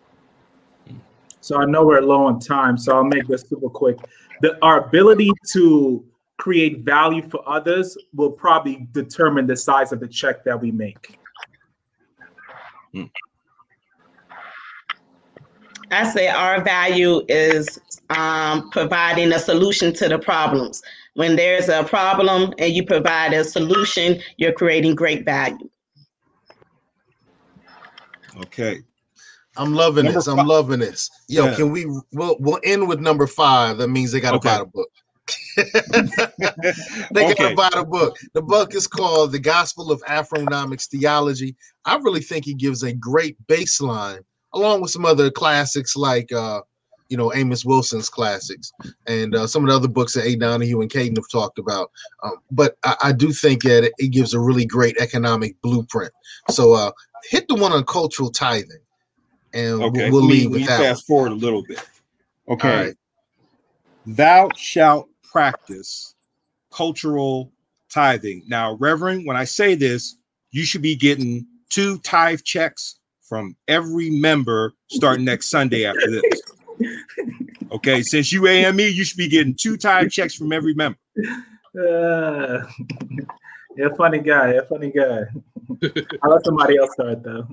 So I know we're low on time, so I'll make this super quick. The, our ability to create value for others will probably determine the size of the check that we make. Hmm. I say our value is um, providing a solution to the problems. When there's a problem and you provide a solution, you're creating great value. Okay. I'm loving Number this. I'm five. loving this. Yo, Yeah. can we? We'll we'll end with number five. That means they got to Okay. buy the book. They Okay. gotta buy the book. The book is called The Gospel of Afronomics Theology. I really think he gives a great baseline, along with some other classics like uh, you know, Amos Wilson's classics and uh, some of the other books that A. Donahue and Caden have talked about. Um, but I, I do think that it, it gives a really great economic blueprint. So uh, hit the one on cultural tithing, and Okay, we'll, we'll let me, leave let with me that. fast forward a little bit. Okay. All right. Thou shalt practice cultural tithing. Now, Reverend, when I say this, you should be getting two tithe checks from every member starting next Sunday after this. Okay, since you A M E, you should be getting two tithe checks from every member. Uh, you're a funny guy. You're a funny guy. I'll let somebody else start though.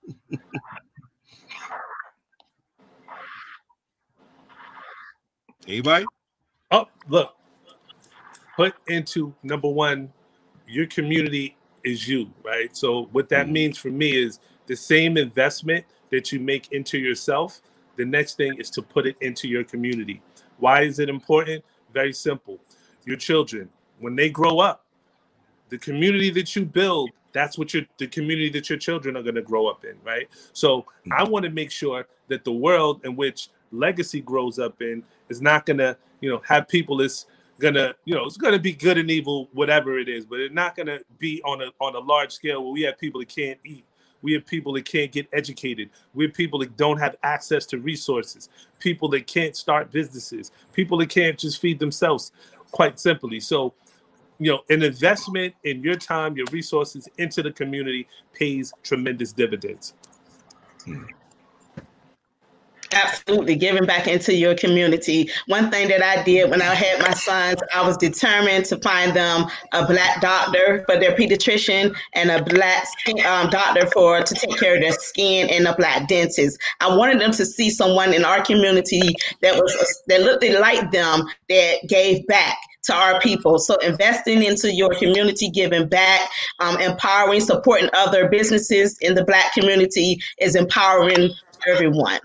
Anybody? Oh, look. Put into number one, your community is you, right? So what that means for me is the same investment that you make into yourself. The next thing is to put it into your community. Why is it important? Very simple. Your children, when they grow up, the community that you build, that's what your the community that your children are going to grow up in, right? So I want to make sure that the world in which Legacy grows up in is not going to, you know, have people that's going to, you know, it's going to be good and evil, whatever it is, but it's not going to be on a on a large scale where we have people that can't eat. We have people that can't get educated. We have people that don't have access to resources, people that can't start businesses, people that can't just feed themselves, quite simply. So, you know, an investment in your time, your resources into the community pays tremendous dividends. Hmm. Absolutely, giving back into your community. One thing that I did when I had my sons, I was determined to find them a Black doctor for their pediatrician and a Black skin, um, doctor for to take care of their skin, and a Black dentist. I wanted them to see someone in our community that was that looked like them, that gave back to our people. So investing into your community, giving back, um, empowering, supporting other businesses in the Black community is empowering everyone.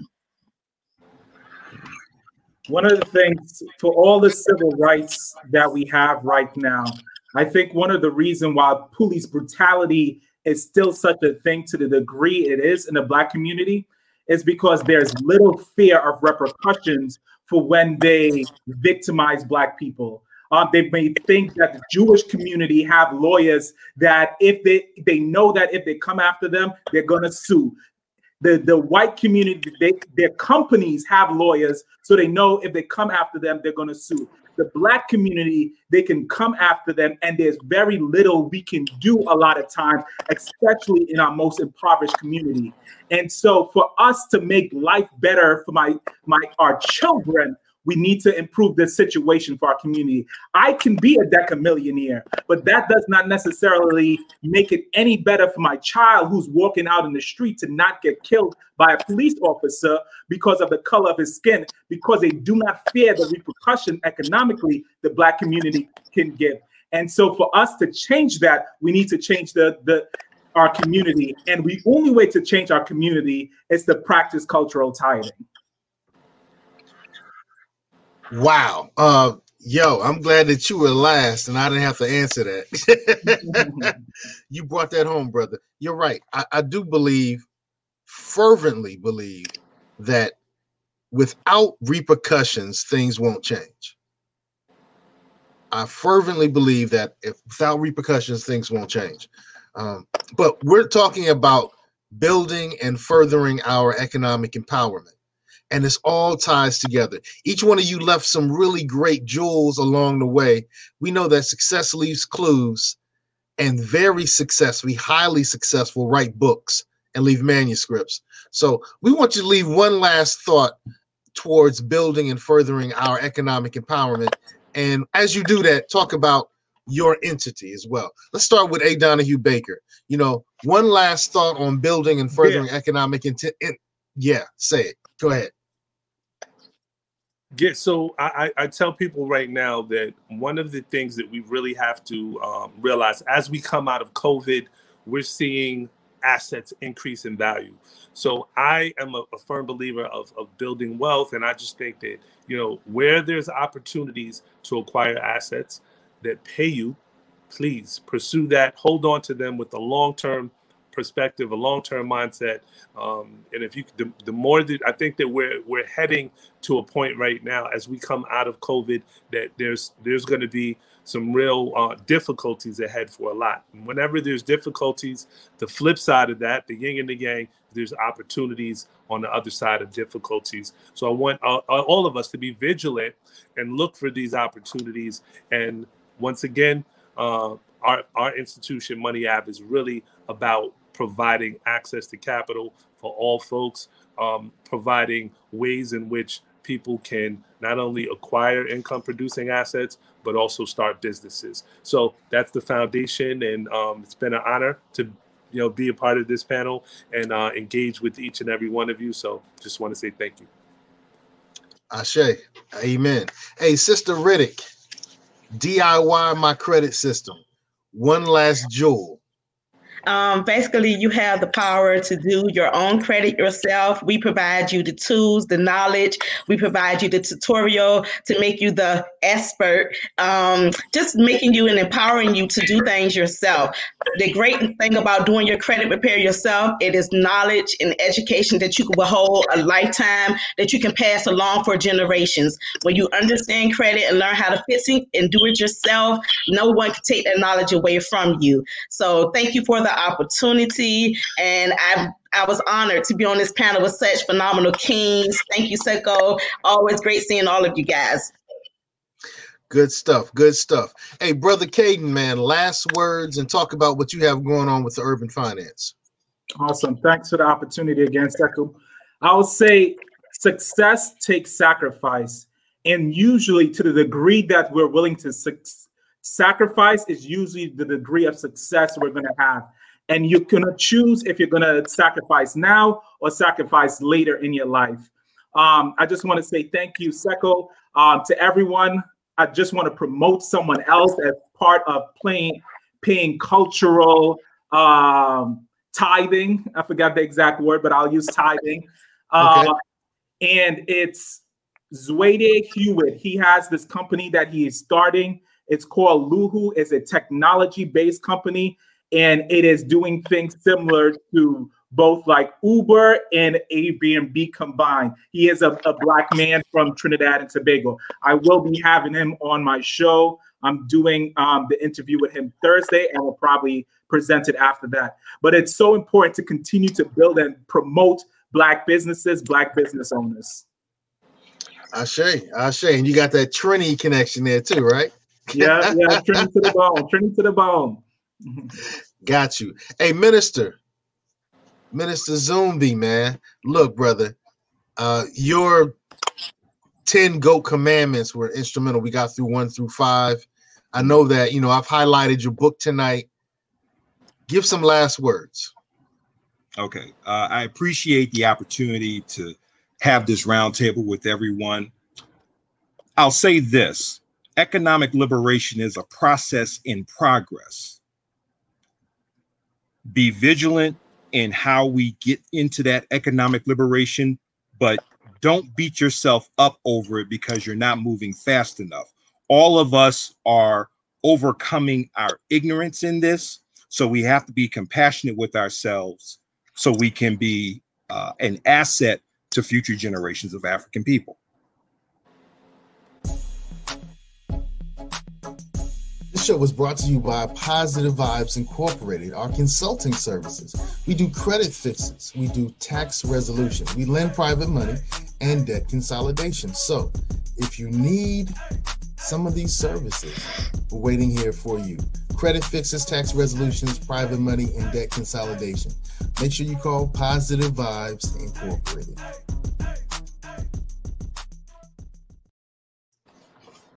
One of the things for all the civil rights that we have right now, I think one of the reasons why police brutality is still such a thing to the degree it is in the Black community is because there's little fear of repercussions for when they victimize Black people. Um, they may think that the Jewish community have lawyers that if they, they know that if they come after them, they're gonna sue. The, the white community, they, their companies have lawyers, so they know if they come after them, they're going to sue. The Black community, they can come after them, and there's very little we can do a lot of times, especially in our most impoverished community. And so for us to make life better for my, my our children, we need to improve the situation for our community. I can be a decamillionaire, but that does not necessarily make it any better for my child who's walking out in the street to not get killed by a police officer because of the color of his skin, because they do not fear the repercussion economically the Black community can give. And so for us to change that, we need to change the, the our community. And the only way to change our community is to practice cultural tithing. Wow. Uh, yo, I'm glad that you were last and I didn't have to answer that. You brought that home, brother. You're right. I, I do believe, fervently believe, that without repercussions, things won't change. I fervently believe that if without repercussions, things won't change. Um, but we're talking about building and furthering our economic empowerment. And this all ties together. Each one of you left some really great jewels along the way. We know that success leaves clues, and very successful, highly successful, write books and leave manuscripts. So we want you to leave one last thought towards building and furthering our economic empowerment. And as you do that, talk about your entity as well. Let's start with A. Donahue Baker. You know, one last thought on building and furthering yeah. economic intent. Yeah, say it. Go ahead. Yeah, so I, I tell people right now that one of the things that we really have to um, realize as we come out of COVID, we're seeing assets increase in value. So I am a, a firm believer of, of building wealth. And I just think that, you know, where there's opportunities to acquire assets that pay you, please pursue that, hold on to them with a long-term perspective, a long-term mindset. Um, and if you, the, the more that I think that we're, we're heading to a point right now as we come out of COVID, that there's, there's going to be some real uh, difficulties ahead for a lot. And whenever there's difficulties, the flip side of that, the yin and the yang, there's opportunities on the other side of difficulties. So I want uh, all of us to be vigilant and look for these opportunities. And once again, uh, our, our institution, Money Ave, is really about providing access to capital for all folks, um, providing ways in which people can not only acquire income producing assets, but also start businesses. So that's the foundation. And um, it's been an honor to, you know, be a part of this panel and uh, engage with each and every one of you. So just want to say thank you. Ashe, amen. Hey, Sister Riddick, D I Y my credit system. One last jewel. Um, basically, you have the power to do your own credit yourself. We provide you the tools, the knowledge. We provide you the tutorial to make you the expert, um, just making you and empowering you to do things yourself. The great thing about doing your credit repair yourself, it is knowledge and education that you can hold a lifetime, that you can pass along for generations. When you understand credit and learn how to fix it and do it yourself, no one can take that knowledge away from you. So thank you for the opportunity, and I I was honored to be on this panel with such phenomenal kings. Thank you, Sekou. Always great seeing all of you guys. Good stuff. Good stuff. Hey, Brother Caden, man, last words and talk about what you have going on with the Urban Finance. Awesome. Thanks for the opportunity again, Sekou. I would say success takes sacrifice, and usually to the degree that we're willing to succeed, sacrifice is usually the degree of success we're going to have. And you're going to choose if you're going to sacrifice now or sacrifice later in your life. Um, I just want to say thank you, Sekou, um, to everyone. I just want to promote someone else as part of playing, paying cultural um, tithing. I forgot the exact word, but I'll use tithing. Uh, okay. And it's Zwede Hewitt. He has this company that he is starting. It's called Luhu. It's a technology-based company, and it is doing things similar to both like Uber and Airbnb combined. He is a, a Black man from Trinidad and Tobago. I will be having him on my show. I'm doing um, the interview with him Thursday, and we'll probably present it after that. But it's so important to continue to build and promote Black businesses, Black business owners. Ashe, Ashe, and you got that Trini connection there too, right? Yeah, yeah, Trini to the bone, Trini to the bone. Got you. Hey, Minister, Minister Zumbi, man. Look, brother, uh, your ten GOAT commandments were instrumental. We got through one through five. I know that, you know, I've highlighted your book tonight. Give some last words. Okay. Uh, I appreciate the opportunity to have this roundtable with everyone. I'll say this. Economic liberation is a process in progress. Be vigilant in how we get into that economic liberation, but don't beat yourself up over it because you're not moving fast enough. All of us are overcoming our ignorance in this, so we have to be compassionate with ourselves so we can be uh, an asset to future generations of African people. This show was brought to you by Positive Vibes Incorporated, our consulting services. We do credit fixes, we do tax resolution, we lend private money, and debt consolidation. So if you need some of these services, we're waiting here for you. Credit fixes, tax resolutions, private money, and debt consolidation. Make sure you call Positive Vibes Incorporated.